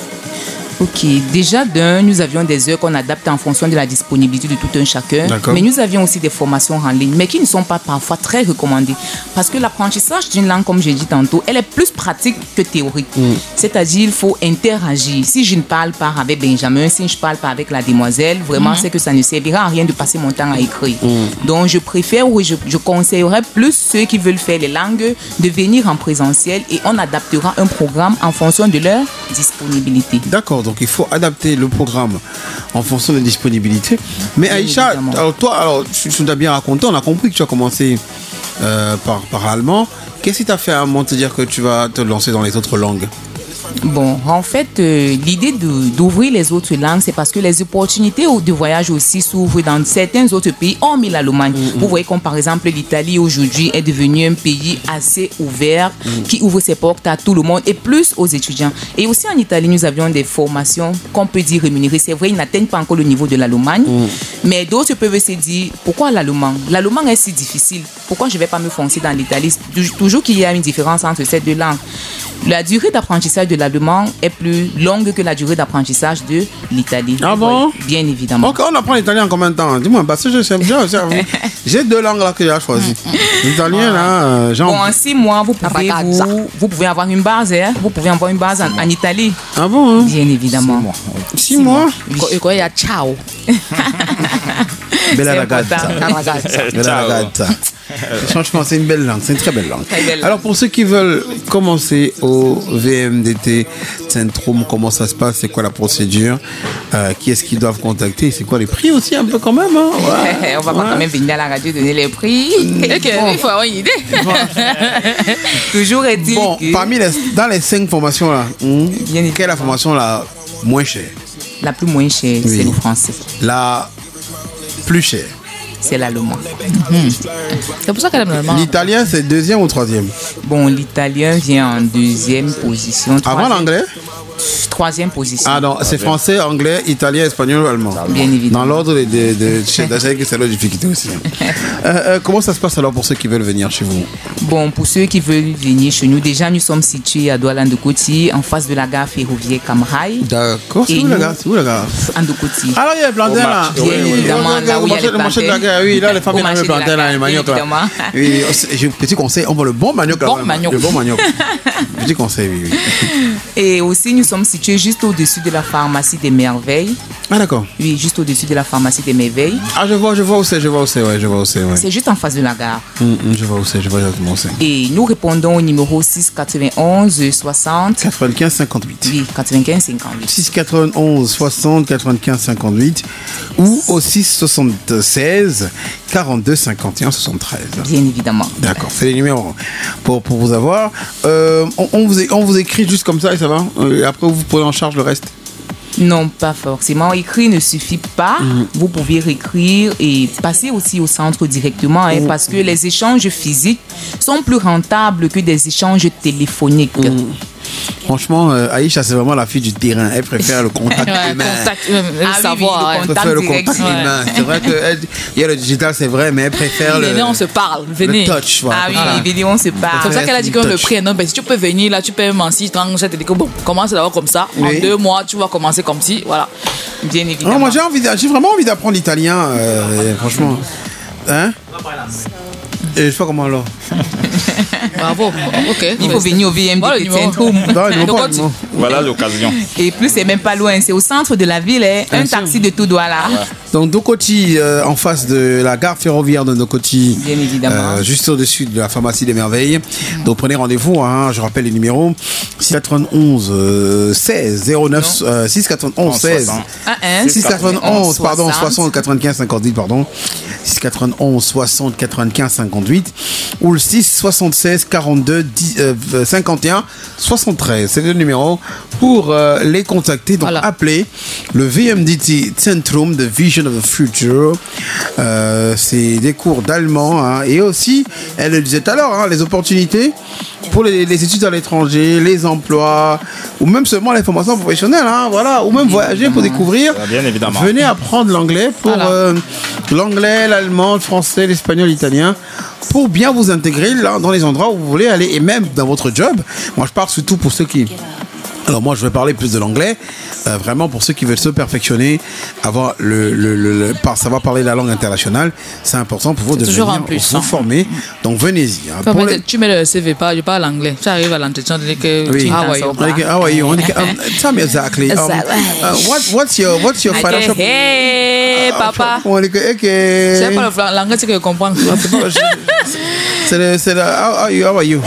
Ok, déjà d'un, nous avions des heures qu'on adapte en fonction de la disponibilité de tout un chacun. D'accord. Mais nous avions aussi des formations en ligne, mais qui ne sont pas parfois très recommandées. Parce que l'apprentissage d'une langue, comme j'ai dit tantôt, elle est plus pratique que théorique. Mm. C'est-à-dire, il faut interagir. Si je ne parle pas avec Benjamin, si je ne parle pas avec la demoiselle, vraiment, mm. c'est que ça ne servira à rien de passer mon temps à écrire. Mm. Donc, je préfère, ou je, je conseillerais plus ceux qui veulent faire les langues de venir en présentiel et on adaptera un programme en fonction de leur disponibilité. D'accord. Donc il faut adapter le programme en fonction de la disponibilité. Mais Aïcha, alors toi, alors, tu, tu nous as bien raconté, on a compris que tu as commencé euh, par, par l'allemand. Qu'est-ce qui t'a fait à un moment te dire que tu vas te lancer dans les autres langues? Bon, en fait, euh, l'idée de, d'ouvrir les autres langues, c'est parce que les opportunités de voyage aussi s'ouvrent dans certains autres pays, hormis l'Allemagne. Mm-hmm. Vous voyez comme par exemple l'Italie aujourd'hui est devenue un pays assez ouvert, mm-hmm. qui ouvre ses portes à tout le monde et plus aux étudiants. Et aussi en Italie, nous avions des formations qu'on peut dire rémunérées. C'est vrai, ils n'atteignent pas encore le niveau de l'Allemagne, mm-hmm. mais d'autres peuvent se dire, pourquoi l'Allemand? L'Allemand est si difficile. Pourquoi je ne vais pas me foncer dans l'Italie? Toujours qu'il y a une différence entre ces deux langues. La durée d'apprentissage de l'allemand est plus longue que la durée d'apprentissage de l'italien. Ah bon? Oui, bien évidemment. Ok, on apprend l'italien en combien de temps? Dis-moi, parce que je sais bien. J'ai deux langues là que j'ai choisies. L'italien là, euh, genre. Bon, en six mois, vous pouvez, vous, vous pouvez avoir une base, hein? Vous pouvez avoir une base en, en Italie. Ah bon? Hein? Bien évidemment. Six mois? Et quoi, il y a ciao. Bella ragazza. Bella ragazza. Franchement, c'est une belle langue, c'est une très belle langue. Très belle. Alors pour ceux qui veulent commencer au V M D T Centrum, comment ça se passe, c'est quoi la procédure, euh, qui est-ce qu'ils doivent contacter, c'est quoi les prix aussi un peu quand même, hein? Ouais. On va pas Ouais. quand même venir à la radio donner les prix. Okay, bon. Il faut avoir une idée. Toujours est-il Bon, que parmi les, dans les cinq formations là, hmm, quelle est la formation la moins chère? La plus moins chère, Oui. c'est le français. La plus chère? C'est l'allemand. Mm-hmm. C'est pour ça qu'elle aime l'allemand. L'italien, c'est deuxième ou troisième? Bon, l'italien vient en deuxième position. Avant l'anglais? Troisième position. Ah non, c'est français, anglais, italien, espagnol, allemand. Bien évidemment. Dans l'ordre de... de, de, je sais que c'est la difficulté aussi. Hein. euh, euh, comment ça se passe alors pour ceux qui veulent venir chez vous? Bon, pour ceux qui veulent venir chez nous, déjà nous sommes situés à Douala-Ndokoti, en face de la gare ferroviaire Camrail. D'accord, c'est où la gare? C'est où la gare? En Ndokoti. Alors il y a le plantain là. Bien évidemment, là où il y a le Le marché de la gare, oui, là les femmes Au viennent marché le de la plantain là, gare, les maniocs là. évidemment. Oui, j'ai un petit conseil, on voit le bon manioc là. Bon manioc. Le bon manioc. Petit conseil, oui, oui. Et aussi, nous sommes situés juste au-dessus de la pharmacie des Merveilles. Ah d'accord. Oui, juste au-dessus de la pharmacie des Merveilles. Ah je vois, je vois où c'est, je vois où c'est, ouais, je vois où c'est, ouais. C'est juste en face de la gare. Hum, hum, je vois où c'est, je vois exactement où c'est. Et nous répondons au numéro six quatre-vingt-onze soixante. quatre-vingt-quinze cinquante-huit. Oui, quatre-vingt-quinze cinquante-huit. six quatre-vingt-onze soixante quatre-vingt-quinze cinquante-huit ou au six soixante-seize quarante-deux cinquante et un soixante-treize. Bien évidemment. D'accord, c'est les numéros pour, pour vous avoir. Euh, on, on, vous é- on vous écrit juste comme ça et ça va. Euh, et après, vous prenez en charge le reste. Non, pas forcément. Écrire ne suffit pas. Mm. Vous pouvez réécrire et passer aussi au centre directement hein, Mm. parce que les échanges physiques sont plus rentables que des échanges téléphoniques. Mm. Franchement, euh, Aïcha, c'est vraiment la fille du terrain. Elle préfère le contact Ouais, humain. contact, euh, le Ah oui, savoir. oui, le ouais. Elle contact préfère le direct, contact ouais. humain. C'est vrai qu'il y a le digital, c'est vrai, mais elle préfère le, Venez, on se parle. Venez. le touch. Voilà, Ah oui, préfère- les vidéos, on se parle. C'est comme ça qu'elle a dit que le Touch. prix est non, ben, si tu peux venir là, tu peux même en six ans, je te dis que bon, commence d'abord comme ça. Oui. En deux mois, tu vas commencer comme si, voilà. Bien Non, évidemment. moi j'ai envie, d'a- j'ai vraiment envie d'apprendre l'italien, euh, franchement. Hein? Et je sais pas comment alors. Bravo. Ok. Il faut venir au V M Voilà le D numéro. Centrum. Non, il ne Donc, pas, on dit- non. Voilà l'occasion. Et plus, c'est même pas loin. C'est au centre de la ville. Hein. Un Bien sûr. taxi de tout doigt là. Donc Dokoti, euh, en face de la gare ferroviaire de Dokoti, Bien évidemment. euh, juste au-dessus de la pharmacie des merveilles. Donc prenez rendez-vous, hein, je rappelle les numéros six quatre-vingt-onze euh, seize zéro neuf euh, six quatre-vingt-onze seize Un, un. six quatre-vingt-onze pardon soixante. soixante quatre-vingt-quinze cinquante-huit pardon six quatre-vingt-onze soixante quatre-vingt-quinze cinquante-huit ou le six soixante-seize quarante-deux dix, euh, cinquante et un soixante-treize. C'est le numéro pour euh, les contacter. Donc Voilà. appelez le V M D T Centrum de Vision of the Future. Euh, c'est des cours d'allemand hein, et aussi, elle le disait tout à l'heure, hein, les opportunités pour les, les études à l'étranger, les emplois ou même seulement les formations professionnelles. Hein, voilà, ou même voyager pour découvrir. Bien évidemment. Venez apprendre l'anglais pour Voilà. euh, l'anglais, l'allemand, le français, l'espagnol, l'italien pour bien vous intégrer là dans les endroits où vous voulez aller et même dans votre job. Moi, je parle surtout pour ceux qui Alors moi je vais parler plus de l'anglais, euh, vraiment pour ceux qui veulent se perfectionner, avoir le, le, le, le- par, savoir parler la langue internationale, c'est important pour vous de toujours venir un plus, vous hein. former. Donc venez-y. hein. Enfin, Pour peut-être les- Tu mets le C V pas, je parle anglais. Tu arrives à l'entretien, tu dis que Oui. tu Ah, how are ouais. you? On dit que, how are you? On dit que, um, tell me exactly. Um, uh, what, what's your what's your I financial? say, hey, papa. On dit que ok. C'est pas le flan- l'anglais, c'est que je comprends. C'est pas- je- c'est le c'est le how are you? How are you?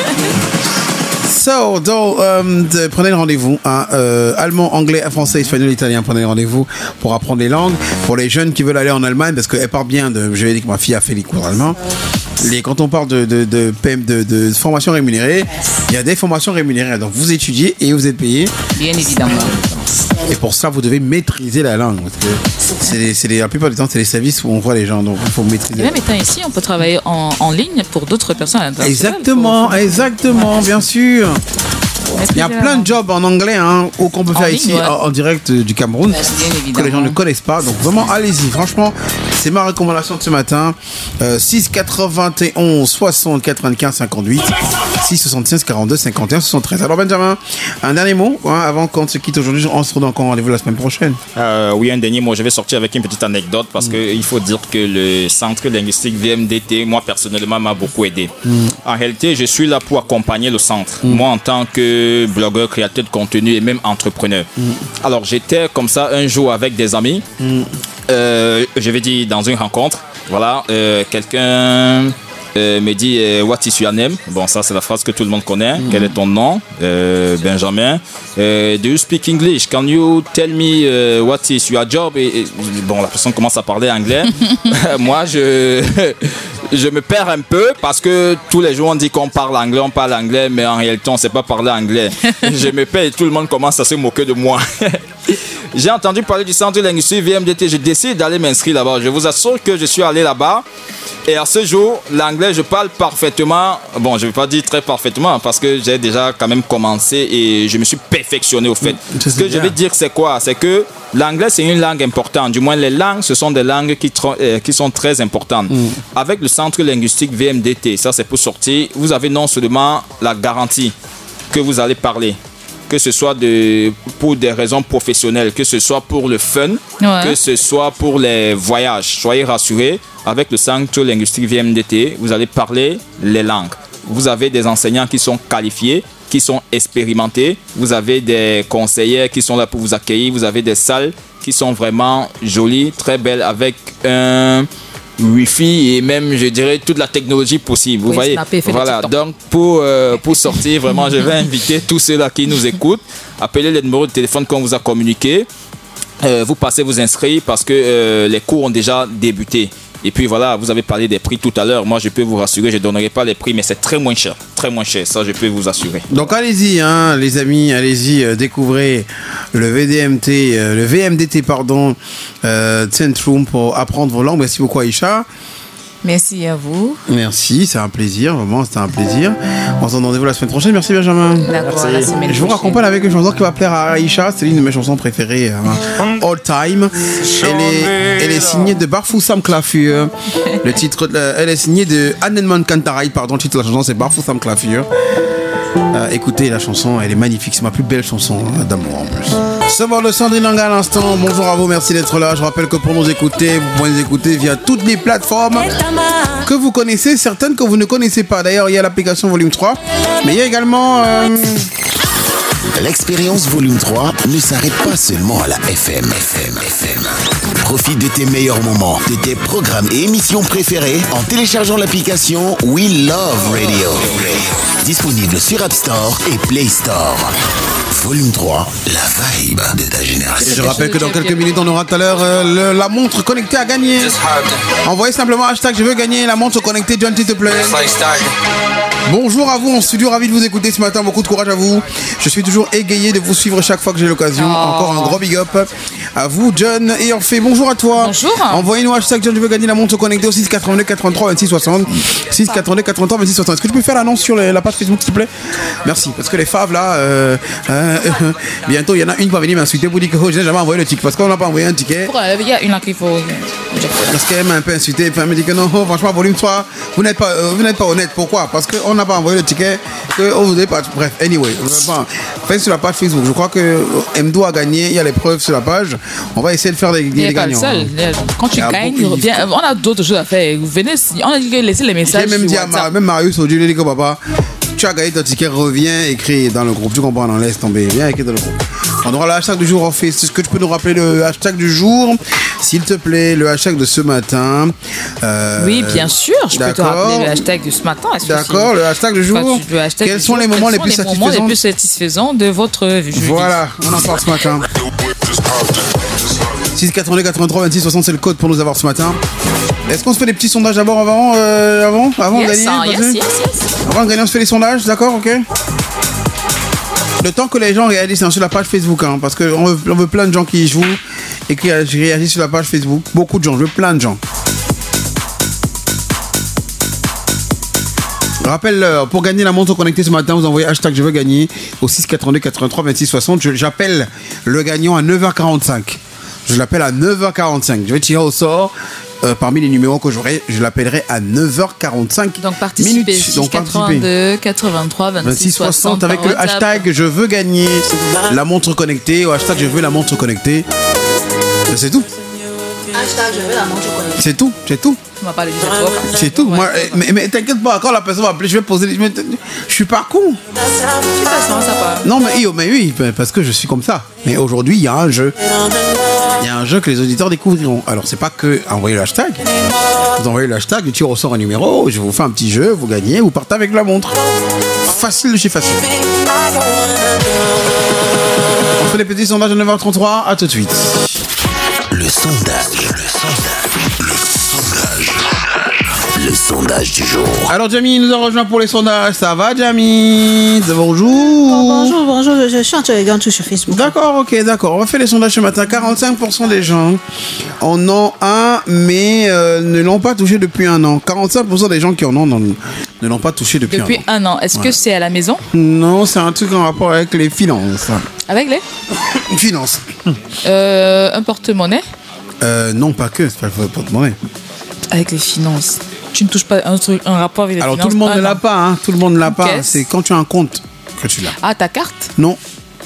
So, donc, euh, de- prenez le rendez-vous. Hein, euh, allemand, anglais, français, espagnol, italien. Prenez le rendez-vous pour apprendre les langues. Pour les jeunes qui veulent aller en Allemagne, parce qu'elle part bien de. Je vais dire que ma fille a fait les cours d'allemand. Les, quand on parle de, de, de, P M, de, de formation rémunérée, il y a des formations rémunérées. Donc, vous étudiez et vous êtes payé. Bien évidemment. Et pour ça, vous devez maîtriser la langue. Parce que c'est les- c'est les- la plupart du temps, c'est les services où on voit les gens. Donc, il faut Et maîtriser. même étant ici, on peut travailler en, en ligne pour d'autres personnes à l'international. Exactement, exactement, bien sûr. Il y a plein de jobs en anglais hein, qu'on peut faire ligne, ici ouais. en, en direct du Cameroun que les gens ne connaissent pas. Donc vraiment, allez-y. Franchement, c'est ma recommandation de ce matin. Euh, six quatre-vingt-onze soixante quatre-vingt-quinze cinquante-huit six soixante-seize quarante-deux cinquante et un soixante-treize. Alors Benjamin, un dernier mot hein, avant qu'on se quitte aujourd'hui. On se retrouve encore rendez-vous la semaine prochaine. Euh, oui, un dernier mot. Je vais sortir avec une petite anecdote parce mmh. qu'il faut dire que le centre linguistique V M D T, moi personnellement, m'a beaucoup aidé. Mmh. En réalité, je suis là pour accompagner le centre. Mmh. Moi, en tant que blogueur, créateur de contenu et même entrepreneur. Mmh. Alors, j'étais comme ça un jour avec des amis. Mmh. Euh, je vais dire dans une rencontre. Voilà, euh, quelqu'un euh, me dit euh, what is your name? Bon, ça c'est la phrase que tout le monde connaît. Mm. Quel est ton nom? euh, Benjamin. Euh, do you speak English? Can you tell me uh, what is your job? Et, et, bon, la personne commence à parler anglais. Moi, je je me perds un peu parce que tous les jours on dit qu'on parle anglais, on parle anglais, mais en réalité on ne sait pas parler anglais. Je me perds et tout le monde commence à se moquer de moi. J'ai entendu parler du centre linguistique V M D T. Je décide d'aller m'inscrire là-bas. Je vous assure que je suis allé là-bas. Et à ce jour, l'anglais, je parle parfaitement. Bon, je ne vais pas dire très parfaitement parce que j'ai déjà quand même commencé et je me suis perfectionné au fait. Ce que je vais dire, c'est quoi? C'est que l'anglais, c'est une langue importante. Du moins, les langues, ce sont des langues qui, euh, qui sont très importantes. Mm. Avec le centre linguistique V M D T, ça c'est pour sortir, vous avez non seulement la garantie que vous allez parler, que ce soit de, pour des raisons professionnelles, que ce soit pour le fun, ouais. que ce soit pour les voyages. Soyez rassurés, avec le centre linguistique V M D T, vous allez parler les langues. Vous avez des enseignants qui sont qualifiés, qui sont expérimentés. Vous avez des conseillers qui sont là pour vous accueillir. Vous avez des salles qui sont vraiment jolies, très belles, avec un Wi-Fi et même, je dirais, toute la technologie possible. Vous oui, voyez, voilà. Donc, pour, euh, pour sortir, vraiment, je vais inviter tous ceux-là qui nous écoutent. Appelez les numéros de téléphone qu'on vous a communiqués. Euh, vous passez vous inscrire parce que euh, les cours ont déjà débuté. Et puis voilà, vous avez parlé des prix tout à l'heure. Moi, je peux vous rassurer, je ne donnerai pas les prix, mais c'est très moins cher. Très moins cher, ça, je peux vous assurer. Donc, allez-y, hein, les amis, allez-y, euh, découvrez le V D M T, euh, le V M D T, pardon, euh, Centrum pour apprendre vos langues. Merci beaucoup, Aïcha. Merci à vous. Merci, c'est un plaisir, vraiment, c'était un plaisir. On se donne rendez-vous la semaine prochaine. Merci, Benjamin. D'accord, la semaine prochaine. Je vous raccompagne avec une chanson qui va plaire à Aïcha. C'est l'une de mes chansons préférées, hein, all time. Elle est, elle est signée de Barfou Sam Clafure. Le titre, elle est signée de Annenman Kantarai, pardon. Le titre de la chanson, c'est Barfou Sam Clafure. Euh, écoutez la chanson, elle est magnifique. C'est ma plus belle chanson hein, d'amour en plus. Ce bord de Sandrine Langa à l'instant. Bonjour à vous, merci d'être là. Je rappelle que pour nous écouter, vous pouvez nous écouter via toutes les plateformes que vous connaissez, certaines que vous ne connaissez pas. D'ailleurs, il y a l'application Volume trois, mais il y a également... Euh... L'expérience Volume trois ne s'arrête pas seulement à la F M. F M, F M. Profite de tes meilleurs moments, de tes programmes et émissions préférées en téléchargeant l'application We Love Radio. Disponible sur App Store et Play Store. Volume trois, la vibe de ta génération. Et je rappelle que dans quelques minutes, on aura tout à l'heure euh, le, la montre connectée à gagner. Envoyez simplement hashtag je veux gagner la montre connectée, John, s'il te plaît. Bonjour à vous en studio, ravi de vous écouter ce matin, beaucoup de courage à vous. Je suis toujours égayé de vous suivre chaque fois que j'ai l'occasion. Oh. Encore un gros big up à vous, John. Et on fait bonjour à toi. Bonjour. Envoyez-nous hashtag John, je veux gagner la montre connectée au six quatre-vingt-deux quatre-vingt-trois vingt-six soixante. six quatre-vingt-deux quatre-vingt-trois vingt-six soixante. Est-ce que tu peux faire l'annonce sur les, la page Facebook, s'il te plaît? Merci, parce que les faves là, euh, euh, euh, bientôt il y en a une qui va venir m'insulter pour dire que oh, j'ai jamais envoyé le ticket. Parce qu'on n'a pas envoyé un ticket. Pourquoi? Il y a une qu'il faut. Parce qu'elle m'a un peu insulté. Elle me dit que non, franchement, volume trois, vous n'êtes pas, euh, vous n'êtes pas honnête. Pourquoi? Parce qu'on n'a pas envoyé le ticket. Que oh, vous n'avez pas. Bref, anyway. Bon, faites sur la page Facebook. Je crois que Mdo a gagné. Il y a les preuves sur la page. On va essayer de faire des, des, des gagnants. Pas le seul. Quand tu gagnes, bien, on a d'autres choses à faire. Vous venez, on a dit que laissez les messages. J'ai même dit à Mar- même Marius au Dieu, il dit que papa, tu as gagné ton ticket, reviens écrit dans le groupe. Tu comprends, on laisse tomber. Viens écrire dans le groupe. On aura le hashtag du jour. On fait. Est-ce que tu peux nous rappeler le hashtag du jour, s'il te plaît, le hashtag de ce matin? euh, Oui, bien sûr. Je peux te rappeler le hashtag de ce matin. D'accord, le hashtag du jour. Enfin, hashtag Quels du sont jour. les moments Quels les plus les satisfaisants moments les plus satisfaisants de votre vie? Voilà, on en parle ce matin. six quatre-vingt-deux quatre-vingt-trois vingt-six soixante, c'est le code pour nous avoir ce matin. Est-ce qu'on se fait des petits sondages d'abord avant, euh, avant, avant yes, de gagner? Yes, yes, yes. Avant de gagner, on se fait les sondages, d'accord, ok? Le temps que les gens réagissent hein, sur la page Facebook, hein, parce qu'on veut, on veut plein de gens qui jouent et qui réagissent sur la page Facebook. Beaucoup de gens, je veux plein de gens. Rappelle, pour gagner la montre connectée ce matin, vous envoyez hashtag je veux gagner au six quatre-deux quatre-vingt-trois vingt-six soixante. Je, j'appelle le gagnant à neuf heures quarante-cinq. Je l'appelle à neuf heures quarante-cinq. Je vais tirer au sort euh, parmi les numéros que j'aurai. Je l'appellerai à neuf heures quarante-cinq. Donc participez. Minutes. Donc quatre-vingt-deux quatre-vingt-trois vingt-six soixante avec le hashtag je veux gagner la montre connectée. Au hashtag je veux la montre connectée. C'est tout. Hashtag je veux la montre connectée. C'est tout. C'est tout. On va pas le dire trop. C'est tout. Moi, mais, mais t'inquiète pas, quand la personne va appeler, je vais poser les... Je suis pas con. Tu passes, non, ça pas. Non, mais, mais oui, parce que je suis comme ça. Mais aujourd'hui, il y a un jeu. Il y a un jeu que les auditeurs découvriront. Alors, c'est pas que envoyer le hashtag. Vous envoyez le hashtag, je tire au sort un numéro, je vous fais un petit jeu, vous gagnez, vous partez avec la montre. Facile de chez facile. On fait les petits sondages à neuf heures trente-trois. À tout de suite. Le sondage. Le sondage. Le sondage du jour. Alors Jamie nous a rejoint pour les sondages. Ça va Jamie? Bonjour. Oh, bonjour, bonjour. Je, je suis en train de regarder tout sur Facebook. D'accord, ok, d'accord. On va faire les sondages ce matin. quarante-cinq pour cent des gens en ont un, mais euh, ne l'ont pas touché depuis un an. quarante-cinq pour cent des gens qui en ont non, ne l'ont pas touché depuis, depuis un an. Depuis un an. Est-ce ouais. que c'est à la maison? Non, c'est un truc en rapport avec les finances. Avec les finances. Euh, un porte-monnaie? euh, Non, pas que. C'est pas le porte-monnaie. Avec les finances. Tu ne touches pas un truc, un rapport avec les Alors, finances. Alors tout le monde ah, ne l'a pas, hein. Tout le monde ne l'a pas. Caisse. C'est quand tu as un compte que tu l'as. Ah, ta carte? Non.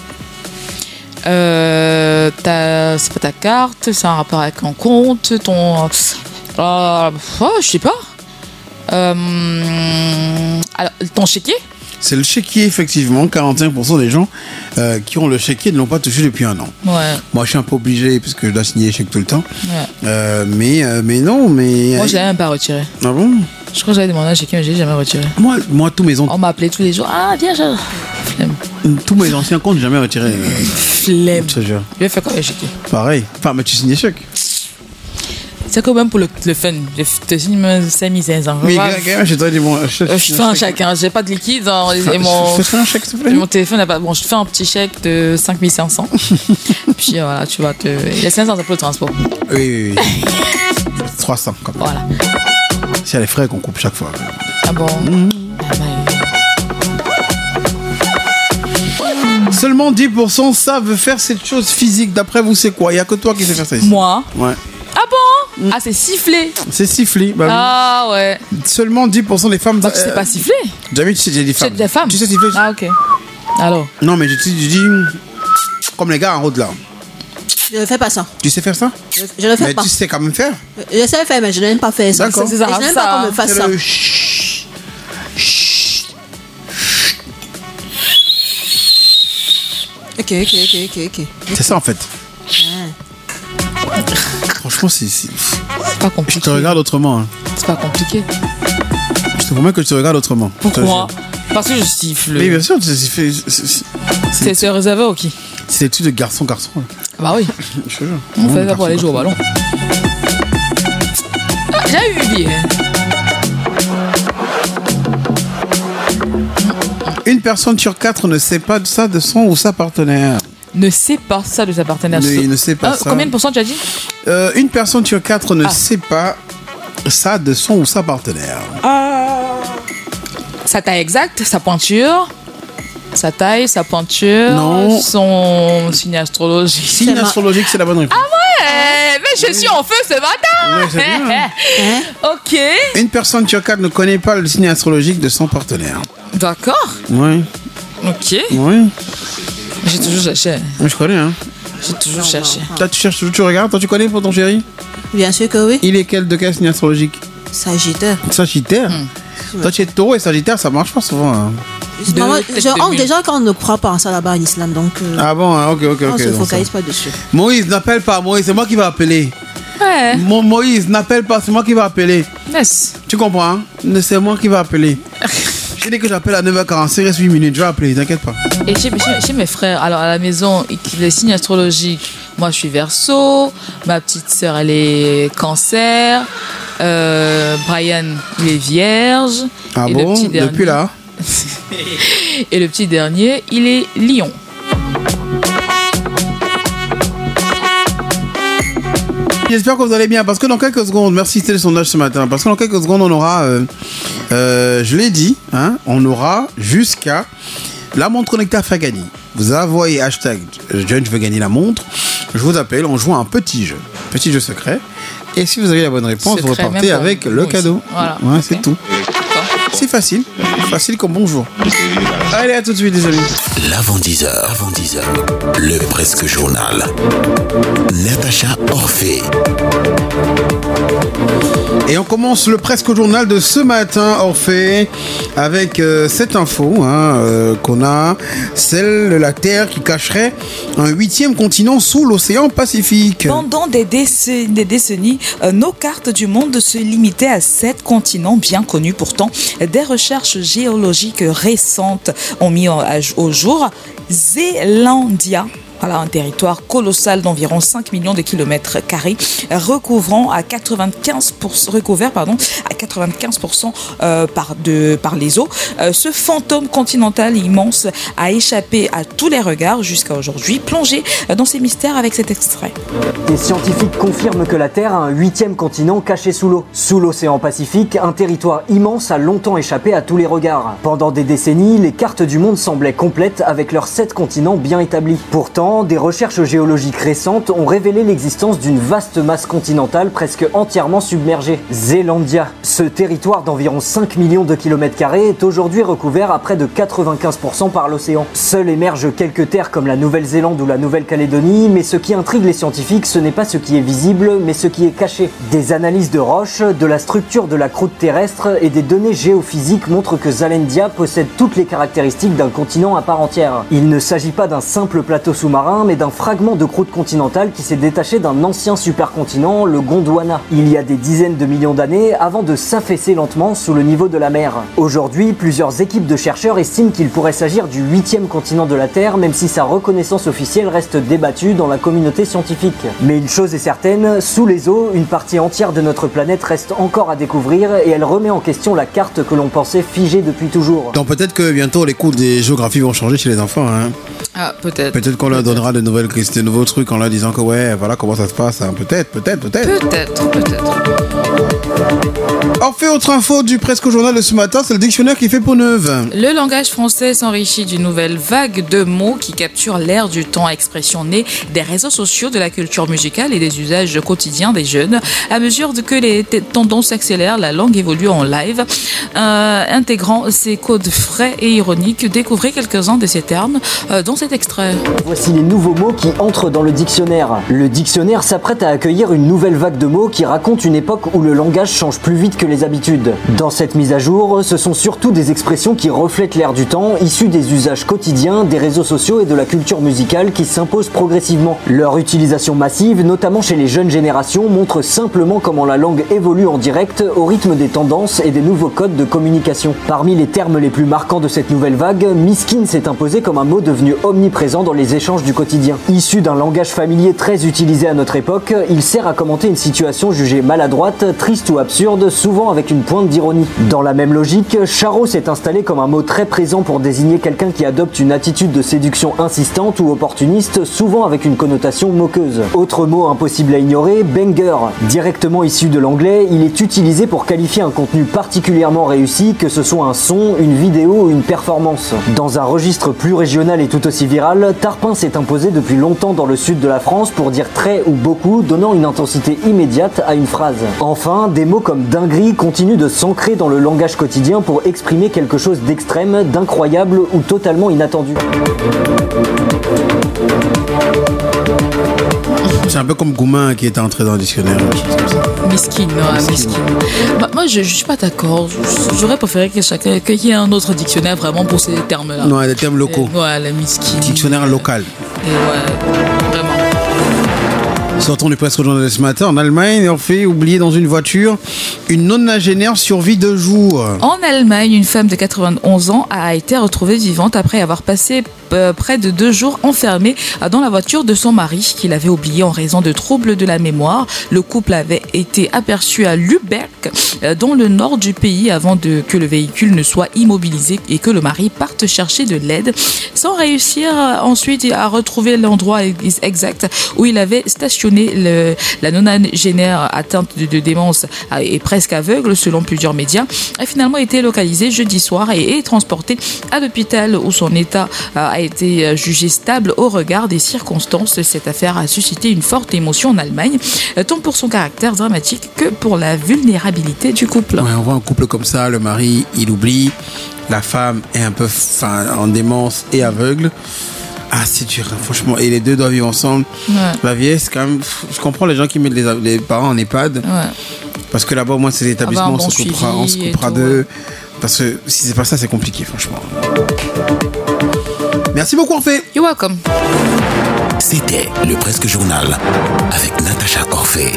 Euh, ta... C'est pas ta carte, c'est un rapport avec un compte, ton. Euh... Oh, je sais pas. Euh... Alors, ton chéquier? C'est le chéquier, effectivement. quarante-cinq pour cent des gens euh, qui ont le chéquier ne l'ont pas touché depuis un an. Ouais. Moi, je suis un peu obligé parce que je dois signer les chèques tout le temps. Ouais. Euh, mais, euh, mais non, mais... Moi, je l'ai même pas retiré. Ah bon? Je crois que j'avais demandé un chéquier, mais je l'ai jamais retiré. Moi, moi tous mes... On, On m'a appelé tous les jours. Ah, viens, je... Flemme. Tous mes anciens comptes, j'ai jamais retiré. Flemme. Je te jure. Je vais faire comme un chéquier. Pareil. Enfin, mais tu signes les chèques. C'est quand même pour le, le fun. Je te signe cinq mille cinq cents. Mais quand même, je te dis bon. Je, je, je fais un chèque. Hein. J'ai pas de liquide. Hein, et mon, je fais un chèque, s'il te plaît. Mon téléphone n'a pas. Bon, je te fais un petit chèque de cinq mille cinq cents. Puis voilà, tu vas te. Il y a cinq cents pour le transport. Oui, oui, oui. trois cents comme ça. Voilà. C'est les frais qu'on coupe chaque fois. Ah bon? Mmh. Ah ben... Seulement dix pour cent savent faire cette chose physique. D'après vous, c'est quoi? Il n'y a que toi qui sais faire ça ici. Moi? Ouais. Ah bon? Mm. Ah, c'est siffler. C'est siffler. Bah, ah oui. ouais. Seulement dix pour cent des femmes. Donc, euh, tu sais pas siffler? Jamais tu sais, j'ai des femmes. C'est des femmes. Tu sais siffler? Ah, ok. Alors? Non, mais je, je dis comme les gars en route là. Je ne fais pas ça. Tu sais faire ça? Je, je ne le fais mais pas. Mais tu sais quand même faire? Je sais faire, mais je n'aime pas faire ça. D'accord. C'est ça. Je n'aime pas qu'on me fasse ça. Le... Chut. Chut. Ok, ok, ok, ok, ok. C'est ça en fait. Ouais. Franchement, c'est. C'est pas compliqué. Je te regarde autrement. Hein. C'est pas compliqué. Je te promets que je te regarde autrement. Pourquoi? Parce que je siffle. Oui, bien sûr. C'est, c'est, c'est, c'est, c'est réservé au qui? C'est des trucs de garçon-garçon. Bah oui. Je te jure. On fait ça pour aller jouer au ballon. J'ai eu une idée. Une personne sur quatre ne sait pas de ça de son ou sa partenaire. Ne sait pas ça de sa partenaire. Ne, il ne sait pas ah, ça. Combien de pourcents tu as dit? euh, Une personne sur quatre ne ah. sait pas ça de son ou sa partenaire. Ah. Sa taille exacte, sa pointure, sa taille, sa pointure, non. Son signe astrologique. Signe ma... astrologique, c'est la bonne réponse. Ah ouais, mais je oui. suis en feu ce matin. Ouais, c'est bien. Hein? Ok. Une personne sur quatre ne connaît pas le signe astrologique de son partenaire. D'accord. Oui. Ok. Oui. J'ai toujours cherché. Je connais, hein. J'ai toujours non, cherché. Non. Toi, tu cherches, tu regardes, toi, tu connais pour ton chéri? Bien sûr que oui. Il est quel, de quel signe astrologique? Sagittaire. Sagittaire hmm. Toi, tu es taureau et Sagittaire, ça marche pas souvent. Hein. De, Maman, je, oh, déjà, quand on ne croit pas en ça là-bas en islam, donc. Euh, ah bon, hein, ok, ok, ok. On se focalise pas dessus. Moïse, n'appelle pas, Moïse, c'est moi qui vais appeler. Ouais. Mo- Moïse, n'appelle pas, c'est moi qui vais appeler. Yes. Tu comprends, hein? C'est moi qui vais appeler. Je dis que j'appelle à neuf heures quarante-cinq, reste huit minutes, je vais appeler, t'inquiète pas. Et chez, chez, chez mes frères, alors à la maison, les signes astrologiques, moi je suis Verseau, ma petite sœur elle est Cancer, euh, Brian il est Vierge. Ah et bon? Le petit dernier, depuis là? Et le petit dernier, il est Lion. J'espère que vous allez bien, parce que dans quelques secondes, merci c'était le sondage ce matin, parce que dans quelques secondes on aura, euh, euh, je l'ai dit, hein, on aura jusqu'à la montre connectée à faire gagner. Vous envoyez hashtag John, je veux gagner la montre, je vous appelle, on joue à un petit jeu, petit jeu secret, et si vous avez la bonne réponse, secret, vous repartez avec le cadeau. Voilà, ouais, okay. C'est tout. C'est facile, facile comme bonjour. Allez, à tout de suite, les amis. L'avant dix heures, avant dix heures, le presque journal. Natacha Orphée. Et on commence le presque journal de ce matin, Orphée, avec euh, cette info hein, euh, qu'on a, celle de la Terre qui cacherait un huitième continent sous l'océan Pacifique. Pendant des décennies, des décennies euh, nos cartes du monde se limitaient à sept continents bien connus. Pourtant, des recherches géologiques récentes ont mis au jour Zélandia. Voilà, un territoire colossal d'environ cinq millions de kilomètres carrés, recouvrant à quatre-vingt-quinze pour cent, recouvert pardon, à quatre-vingt-quinze pour cent euh, par, de, par les eaux. Euh, ce fantôme continental immense a échappé à tous les regards jusqu'à aujourd'hui, plongé dans ses mystères avec cet extrait. Des scientifiques confirment que la Terre a un huitième continent caché sous l'eau. Sous l'océan Pacifique, un territoire immense a longtemps échappé à tous les regards. Pendant des décennies, les cartes du monde semblaient complètes avec leurs sept continents bien établis. Pourtant, des recherches géologiques récentes ont révélé l'existence d'une vaste masse continentale presque entièrement submergée. Zélandia. Ce territoire d'environ cinq millions de kilomètres carrés est aujourd'hui recouvert à près de quatre-vingt-quinze pour cent par l'océan. Seules émergent quelques terres comme la Nouvelle-Zélande ou la Nouvelle-Calédonie, mais ce qui intrigue les scientifiques, ce n'est pas ce qui est visible, mais ce qui est caché. Des analyses de roches, de la structure de la croûte terrestre et des données géophysiques montrent que Zélandia possède toutes les caractéristiques d'un continent à part entière. Il ne s'agit pas d'un simple plateau sous-marin, mais d'un fragment de croûte continentale qui s'est détaché d'un ancien supercontinent, le Gondwana, il y a des dizaines de millions d'années avant de s'affaisser lentement sous le niveau de la mer. Aujourd'hui, plusieurs équipes de chercheurs estiment qu'il pourrait s'agir du huitième continent de la Terre, même si sa reconnaissance officielle reste débattue dans la communauté scientifique. Mais une chose est certaine, sous les eaux, une partie entière de notre planète reste encore à découvrir et elle remet en question la carte que l'on pensait figée depuis toujours. Donc peut-être que bientôt les cours des géographies vont changer chez les enfants. Hein. Ah, peut-être. Peut-être qu'on leur donnera de nouvelles, de nouveaux trucs en leur disant que ouais, voilà comment ça se passe. Hein. Peut-être, peut-être, peut-être. Peut-être, peut-être. On fait autre info du presque journal de ce matin, c'est le dictionnaire qui fait peau neuve. Le langage français s'enrichit d'une nouvelle vague de mots qui capturent l'air du temps, expression née des réseaux sociaux, de la culture musicale et des usages quotidiens des jeunes. À mesure que les t- tendances s'accélèrent, la langue évolue en live, euh, intégrant ses codes frais et ironiques. Découvrez quelques-uns de ces termes euh, dans cet extrait. Voici les nouveaux mots qui entrent dans le dictionnaire. Le dictionnaire s'apprête à accueillir une nouvelle vague de mots qui raconte une époque où le langage change plus vite que les habitudes. Dans cette mise à jour, ce sont surtout des expressions qui reflètent l'air du temps, issues des usages quotidiens, des réseaux sociaux et de la culture musicale qui s'imposent progressivement. Leur utilisation massive, notamment chez les jeunes générations, montre simplement comment la langue évolue en direct au rythme des tendances et des nouveaux codes de communication. Parmi les termes les plus marquants de cette nouvelle vague, miskin s'est imposé comme un mot devenu omniprésent dans les échanges du quotidien. Issu d'un langage familier très utilisé à notre époque, il sert à commenter une situation jugée maladroite, triste ou absurde, souvent avec une pointe d'ironie. Dans la même logique, charreau s'est installé comme un mot très présent pour désigner quelqu'un qui adopte une attitude de séduction insistante ou opportuniste, souvent avec une connotation moqueuse. Autre mot impossible à ignorer, banger. Directement issu de l'anglais, il est utilisé pour qualifier un contenu particulièrement réussi, que ce soit un son, une vidéo ou une performance. Dans un registre plus régional et tout aussi viral, tarpin s'est imposé depuis longtemps dans le sud de la France pour dire très ou beaucoup, donnant une intensité immédiate à une phrase. Enfin, des mots comme dinguerie continuent de s'ancrer dans le langage quotidien pour exprimer quelque chose d'extrême, d'incroyable ou totalement inattendu. C'est un peu comme Goumin qui est entré dans le dictionnaire. Miskin, non, miskin. Bah, moi, je ne suis pas d'accord. J'aurais préféré que chacun, qu'il y ait un autre dictionnaire vraiment pour ces termes-là. Non, des termes locaux. Et, ouais, la miskin. Dictionnaire local. Et ouais, vraiment. Sortons du presque journal de ce matin. En Allemagne, on fait oublier dans une voiture une nonagénaire survie deux jours. En Allemagne, une femme de quatre-vingt-onze ans a été retrouvée vivante après avoir passé euh, près de deux jours enfermée dans la voiture de son mari qu'il avait oublié en raison de troubles de la mémoire. Le couple avait été aperçu à Lübeck, euh, dans le nord du pays, avant de, que le véhicule ne soit immobilisé et que le mari parte chercher de l'aide, sans réussir euh, ensuite à retrouver l'endroit exact où il avait stationné questionné, le, la nonagénaire atteinte de, de démence est presque aveugle selon plusieurs médias, a finalement été localisée jeudi soir et est transportée à l'hôpital où son état a été jugé stable au regard des circonstances. Cette affaire a suscité une forte émotion en Allemagne, tant pour son caractère dramatique que pour la vulnérabilité du couple. Ouais, on voit un couple comme ça, le mari, il oublie, la femme est un peu en démence et aveugle. Ah, c'est dur, franchement. Et les deux doivent vivre ensemble. Ouais. La vieillesse, c'est quand même. Je comprends les gens qui mettent les, les parents en EHPAD. Ouais. Parce que là-bas, moi, c'est l'établissement, bon on se coupera, on se coupera d'eux. Parce que si c'est pas ça, c'est compliqué, franchement. Merci beaucoup, Orphée. You're welcome. C'était le Presque Journal avec Natacha Orphée.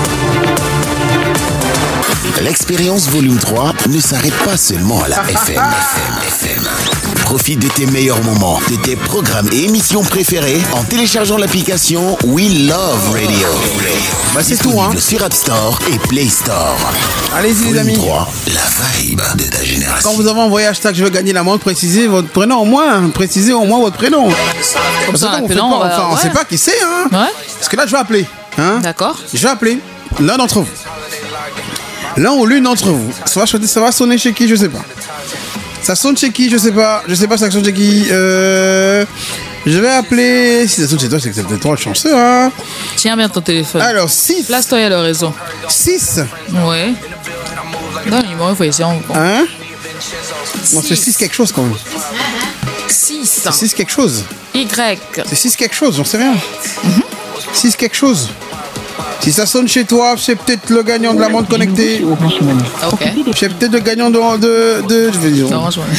L'expérience volume trois ne s'arrête pas seulement à la F M. F M, F M. Profite de tes meilleurs moments, de tes programmes et émissions préférées en téléchargeant l'application We Love Radio. Bah c'est tout, hein. Sur App Store et Play Store. Allez-y les amis. trois, la vibe de ta génération. Quand vous avez envoyé hashtag je veux gagner la montre, précisez votre prénom au moins. Précisez au moins votre prénom. Comme ça, on ne enfin, ouais. sait pas qui c'est, hein. Ouais. Parce que là, je vais appeler. Hein. D'accord. Je vais appeler l'un d'entre vous. L'un ou l'une d'entre vous. Ça va, ça va sonner chez qui, je sais pas. Ça sonne chez qui, je sais pas. Je sais pas, ça sonne chez qui. Euh... Je vais appeler. Si ça sonne chez toi, c'est que c'est peut-être toi le chanceux, hein. Tiens bien ton téléphone. Alors, six. Place-toi à la raison. six. Ouais. Non, il il faut essayer encore. Hein? Non, c'est six quelque chose quand même. six. C'est six quelque chose. Y. C'est six quelque chose, j'en sais rien. Mm-hmm. six quelque chose. Si ça sonne chez toi, c'est peut-être le gagnant de la montre connectée. Ok. C'est peut-être le gagnant de. de, de je vais dire.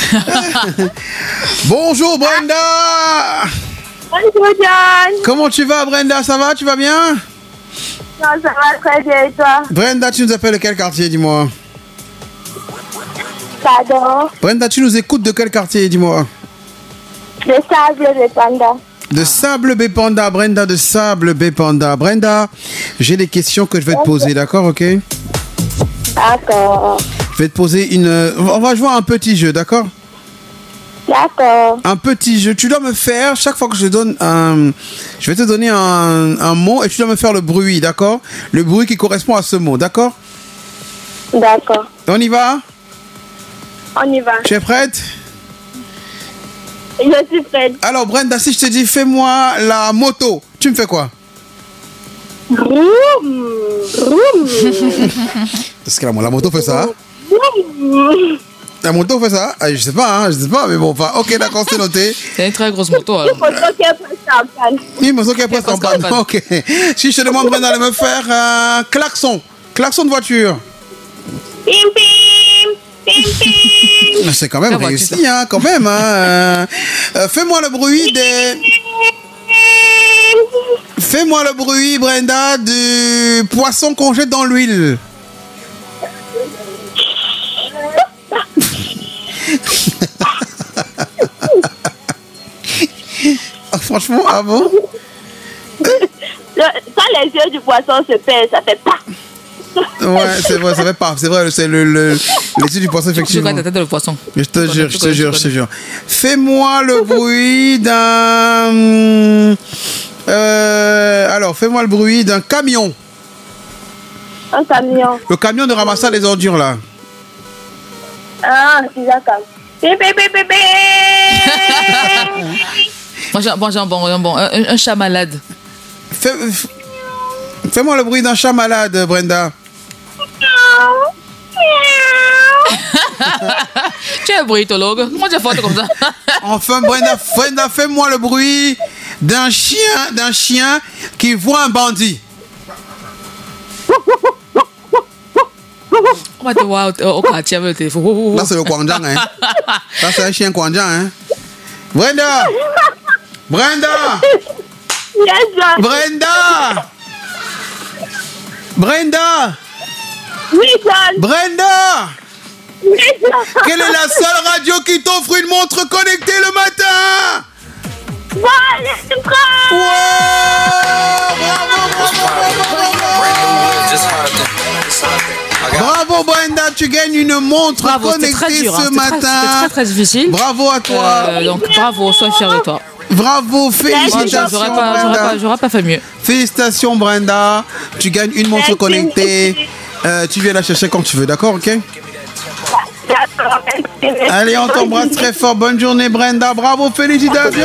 Bonjour Brenda. Bonjour John. Comment tu vas Brenda? Ça va? Tu vas bien? Non, ça va très bien et toi? Brenda, tu nous appelles de quel quartier, dis-moi? Pardon? Brenda, tu nous écoutes de quel quartier, dis-moi? De Sable-Bépanda. De Sable-Bépanda, Brenda, de Sable-Bépanda. Brenda, j'ai des questions que je vais te poser, d'accord, ok? D'accord. Je vais te poser une... On va jouer à un petit jeu, d'accord? D'accord. Un petit jeu. Tu dois me faire, chaque fois que je donne un... Je vais te donner un, un mot et tu dois me faire le bruit, d'accord? Le bruit qui correspond à ce mot, d'accord? D'accord. On y va? On y va. Tu es prête? Je suis prête. Alors Brenda, si je te dis fais-moi la moto, tu me fais quoi? Vroom, vroom. Parce que la, la moto fait ça. La moto fait ça? Ah, je sais pas, hein, je sais pas, mais bon, enfin, ok, d'accord, c'est noté. C'est une très grosse moto alors. Une moto qui est presque en panne. Une moto qui est presque en panne, ok. Si je te demande Brenda de me faire un klaxon, klaxon de voiture. Pim pim, pim pim. C'est quand même réussi, hein, quand même. Hein. Euh, fais-moi le bruit des... Fais-moi le bruit, Brenda, du poisson qu'on jette dans l'huile. Franchement, ah bon? Le, quand les yeux du poisson se pèsent, ça fait pas. Ouais, c'est vrai, ça fait pas. C'est vrai, c'est le, le, les yeux du poisson, effectivement. Je crois que ta tête de le poisson. Je te jure, je te jure, je te jure. Fais-moi le bruit d'un... Euh, alors, fais-moi le bruit d'un camion. Un camion. Le camion de ramassage des ordures, là. Ah, c'est d'accord. Bébé, bébé, bébé. Moi, j'ai un bon, j'ai un bon, un, bon un, un chat malade. Fais, fais-moi le bruit d'un chat malade, Brenda. Tu es un bruitologue. Comment tu fais comme ça? Enfin, Brenda, Brenda, fais-moi le bruit d'un chien, d'un chien qui voit un bandit. Là, c'est le Kwangdang, hein. Ça, c'est un chien Kwangdang, hein. Brenda! Brenda! Yes, Brenda! Brenda! Oui, John. Brenda! Oui, John. Quelle est la seule radio qui t'offre une montre connectée le matin? Bon, allez, tu prends. Wow! Bravo, bravo, bravo, bravo! Bravo Brenda, tu gagnes une montre bravo, connectée très dur, ce hein, matin. C'était très, très, très difficile. Bravo à toi. Euh, donc bravo, sois fier de toi. Bravo, félicitations. J'aurais pas, j'aurais pas, j'aurais pas fait mieux. Félicitations, Brenda. Tu gagnes une montre connectée. Euh, tu viens la chercher quand tu veux, d'accord, ok? Allez, on t'embrasse très fort. Bonne journée, Brenda. Bravo, félicitations.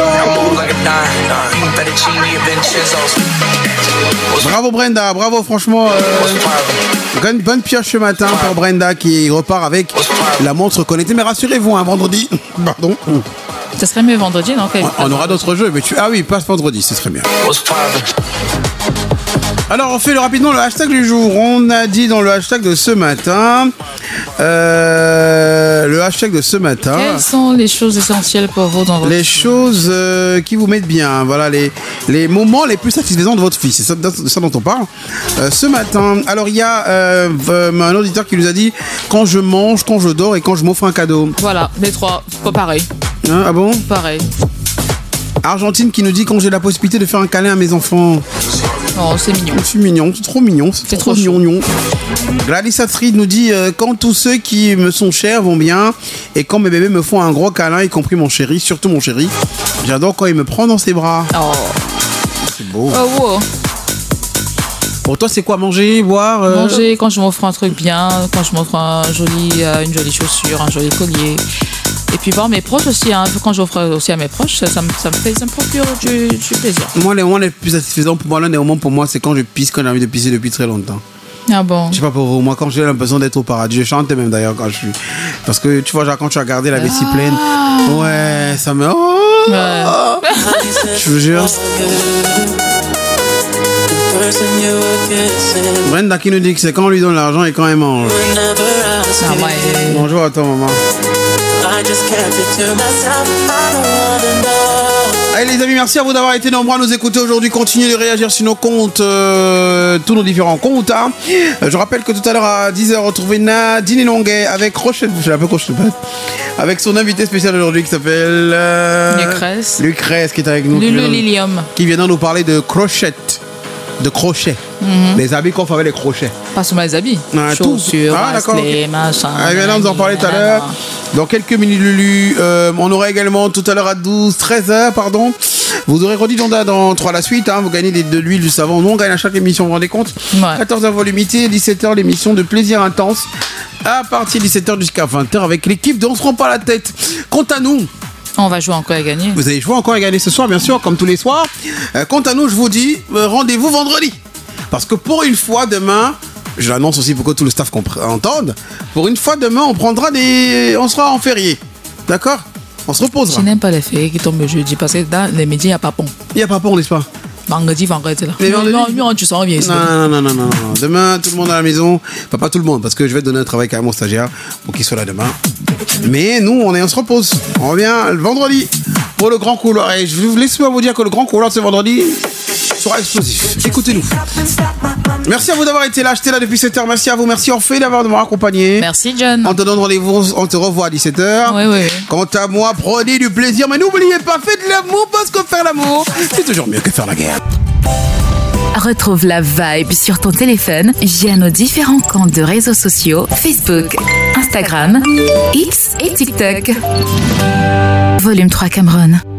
Bravo, Brenda. Bravo, franchement. Euh, bonne, bonne pioche ce matin pour Brenda qui repart avec la montre connectée. Mais rassurez-vous, un hein, vendredi. Pardon. Ça serait mieux vendredi, non? On, on aura d'autres jeux, mais tu... Ah oui, passe vendredi, ce serait bien. Alors, on fait le, rapidement le hashtag du jour. On a dit dans le hashtag de ce matin... Euh, le hashtag de ce matin... Quelles sont les choses essentielles pour vous dans votre Les vie? choses euh, qui vous mettent bien. Voilà, les, les moments les plus satisfaisants de votre vie. C'est ça, de ça dont on parle. Euh, ce matin, alors il y a euh, un auditeur qui nous a dit quand je mange, quand je dors et quand je m'offre un cadeau. Voilà, les trois, pas pareil. Hein, ah bon? Pareil. Argentine qui nous dit quand j'ai la possibilité de faire un câlin à mes enfants. Oh, c'est mignon. C'est mignon, c'est trop mignon. C'est, c'est trop, trop mignon. Gladys Astrid nous dit euh, quand tous ceux qui me sont chers vont bien et quand mes bébés me font un gros câlin, y compris mon chéri, surtout mon chéri. J'adore quand il me prend dans ses bras. Oh. C'est beau. Oh, wow. Pour toi, c'est quoi manger, boire euh... Manger quand je m'offre un truc bien, quand je m'offre un joli, euh, une jolie chaussure, un joli collier. Et puis voir mes proches aussi, hein. Quand j'offre aussi à mes proches, ça, ça, me, ça, me, fait, ça me procure du, du plaisir. Moi, les moments les plus satisfaisants pour moi, l'un des moments pour moi, c'est quand je pisse, quand j'ai envie de pisser depuis très longtemps. Ah bon? Je sais pas pour vous, moi quand j'ai l'impression d'être au paradis, je chante même d'ailleurs quand je suis. Parce que tu vois, genre, quand tu as gardé la vessie pleine, ouais, ça me. Oh, ouais. Je vous jure. Brenda qui nous dit que c'est quand on lui donne l'argent et quand elle mange. Ah ouais. Bonjour à toi, maman. Allez les amis, merci à vous d'avoir été nombreux à nous écouter aujourd'hui. Continuez de réagir sur nos comptes, euh, tous nos différents comptes. Hein. Euh, je rappelle que tout à l'heure à dix heures, retrouvez Nadine Longuet avec Rochelle, je l'appelle Rochelle, avec son invité spécial aujourd'hui qui s'appelle euh, Lucrèce. Lucrèce qui est avec nous. Lulu Lilium. Qui viendra nous parler de crochette. De crochets. Mm-hmm. Les habits qu'on fait avec les crochets. Pas seulement les habits. Ah, chaussures, ah, masques, okay. Machin. Ah, bien là, nous en parler tout à l'heure. Dans quelques minutes, Lulu. Euh, on aura également tout à l'heure à douze, treize heures, pardon. Vous aurez redit dans, dans trois la suite. Hein, vous gagnez des, de l'huile, du savon. Nous, on gagne à chaque émission, vous vous rendez compte? Ouais. quatorze heures volumité, dix-sept heures, l'émission de plaisir intense. À partir de dix-sept heures jusqu'à vingt heures avec l'équipe de On se rend pas la tête. Quant à nous. On va jouer encore à gagner. Vous allez jouer encore à gagner ce soir, bien sûr, comme tous les soirs. Euh, quant à nous, je vous dis, euh, rendez-vous vendredi. Parce que pour une fois, demain, je l'annonce aussi pour que tout le staff compre- entende, pour une fois, demain, on prendra des... On sera en férié. D'accord? On se reposera. Je n'aime pas les fériés qui tombent le jeudi, parce que dans les médias, il n'y a pas pont. Il n'y a pas pont, n'est-ce pas? Vendredi, vendredi, là. Mais vendredi... Non, non, tu sens bien ici. Non, non, non, non, non. Demain, tout le monde à la maison. Enfin, pas tout le monde, parce que je vais donner un travail quand même au stagiaire pour qu'il soit là demain. Mais nous, on est, on se repose. On revient le vendredi pour le grand couloir. Et je vous laisse vous dire que le grand couloir de ce vendredi sera explosif. Écoutez-nous. Merci à vous d'avoir été là, j'étais là depuis sept heures. Merci à vous, merci Orphée d'avoir de m'avoir accompagné. Merci John. On te donne rendez-vous, on te revoit à dix-sept heures. Oui, oui. Quant à moi, prenez du plaisir, mais n'oubliez pas, faites de l'amour parce que faire l'amour, c'est toujours mieux que faire la guerre. Retrouve la vibe sur ton téléphone via nos différents comptes de réseaux sociaux Facebook, Instagram, X et TikTok. Volume trois Cameroun.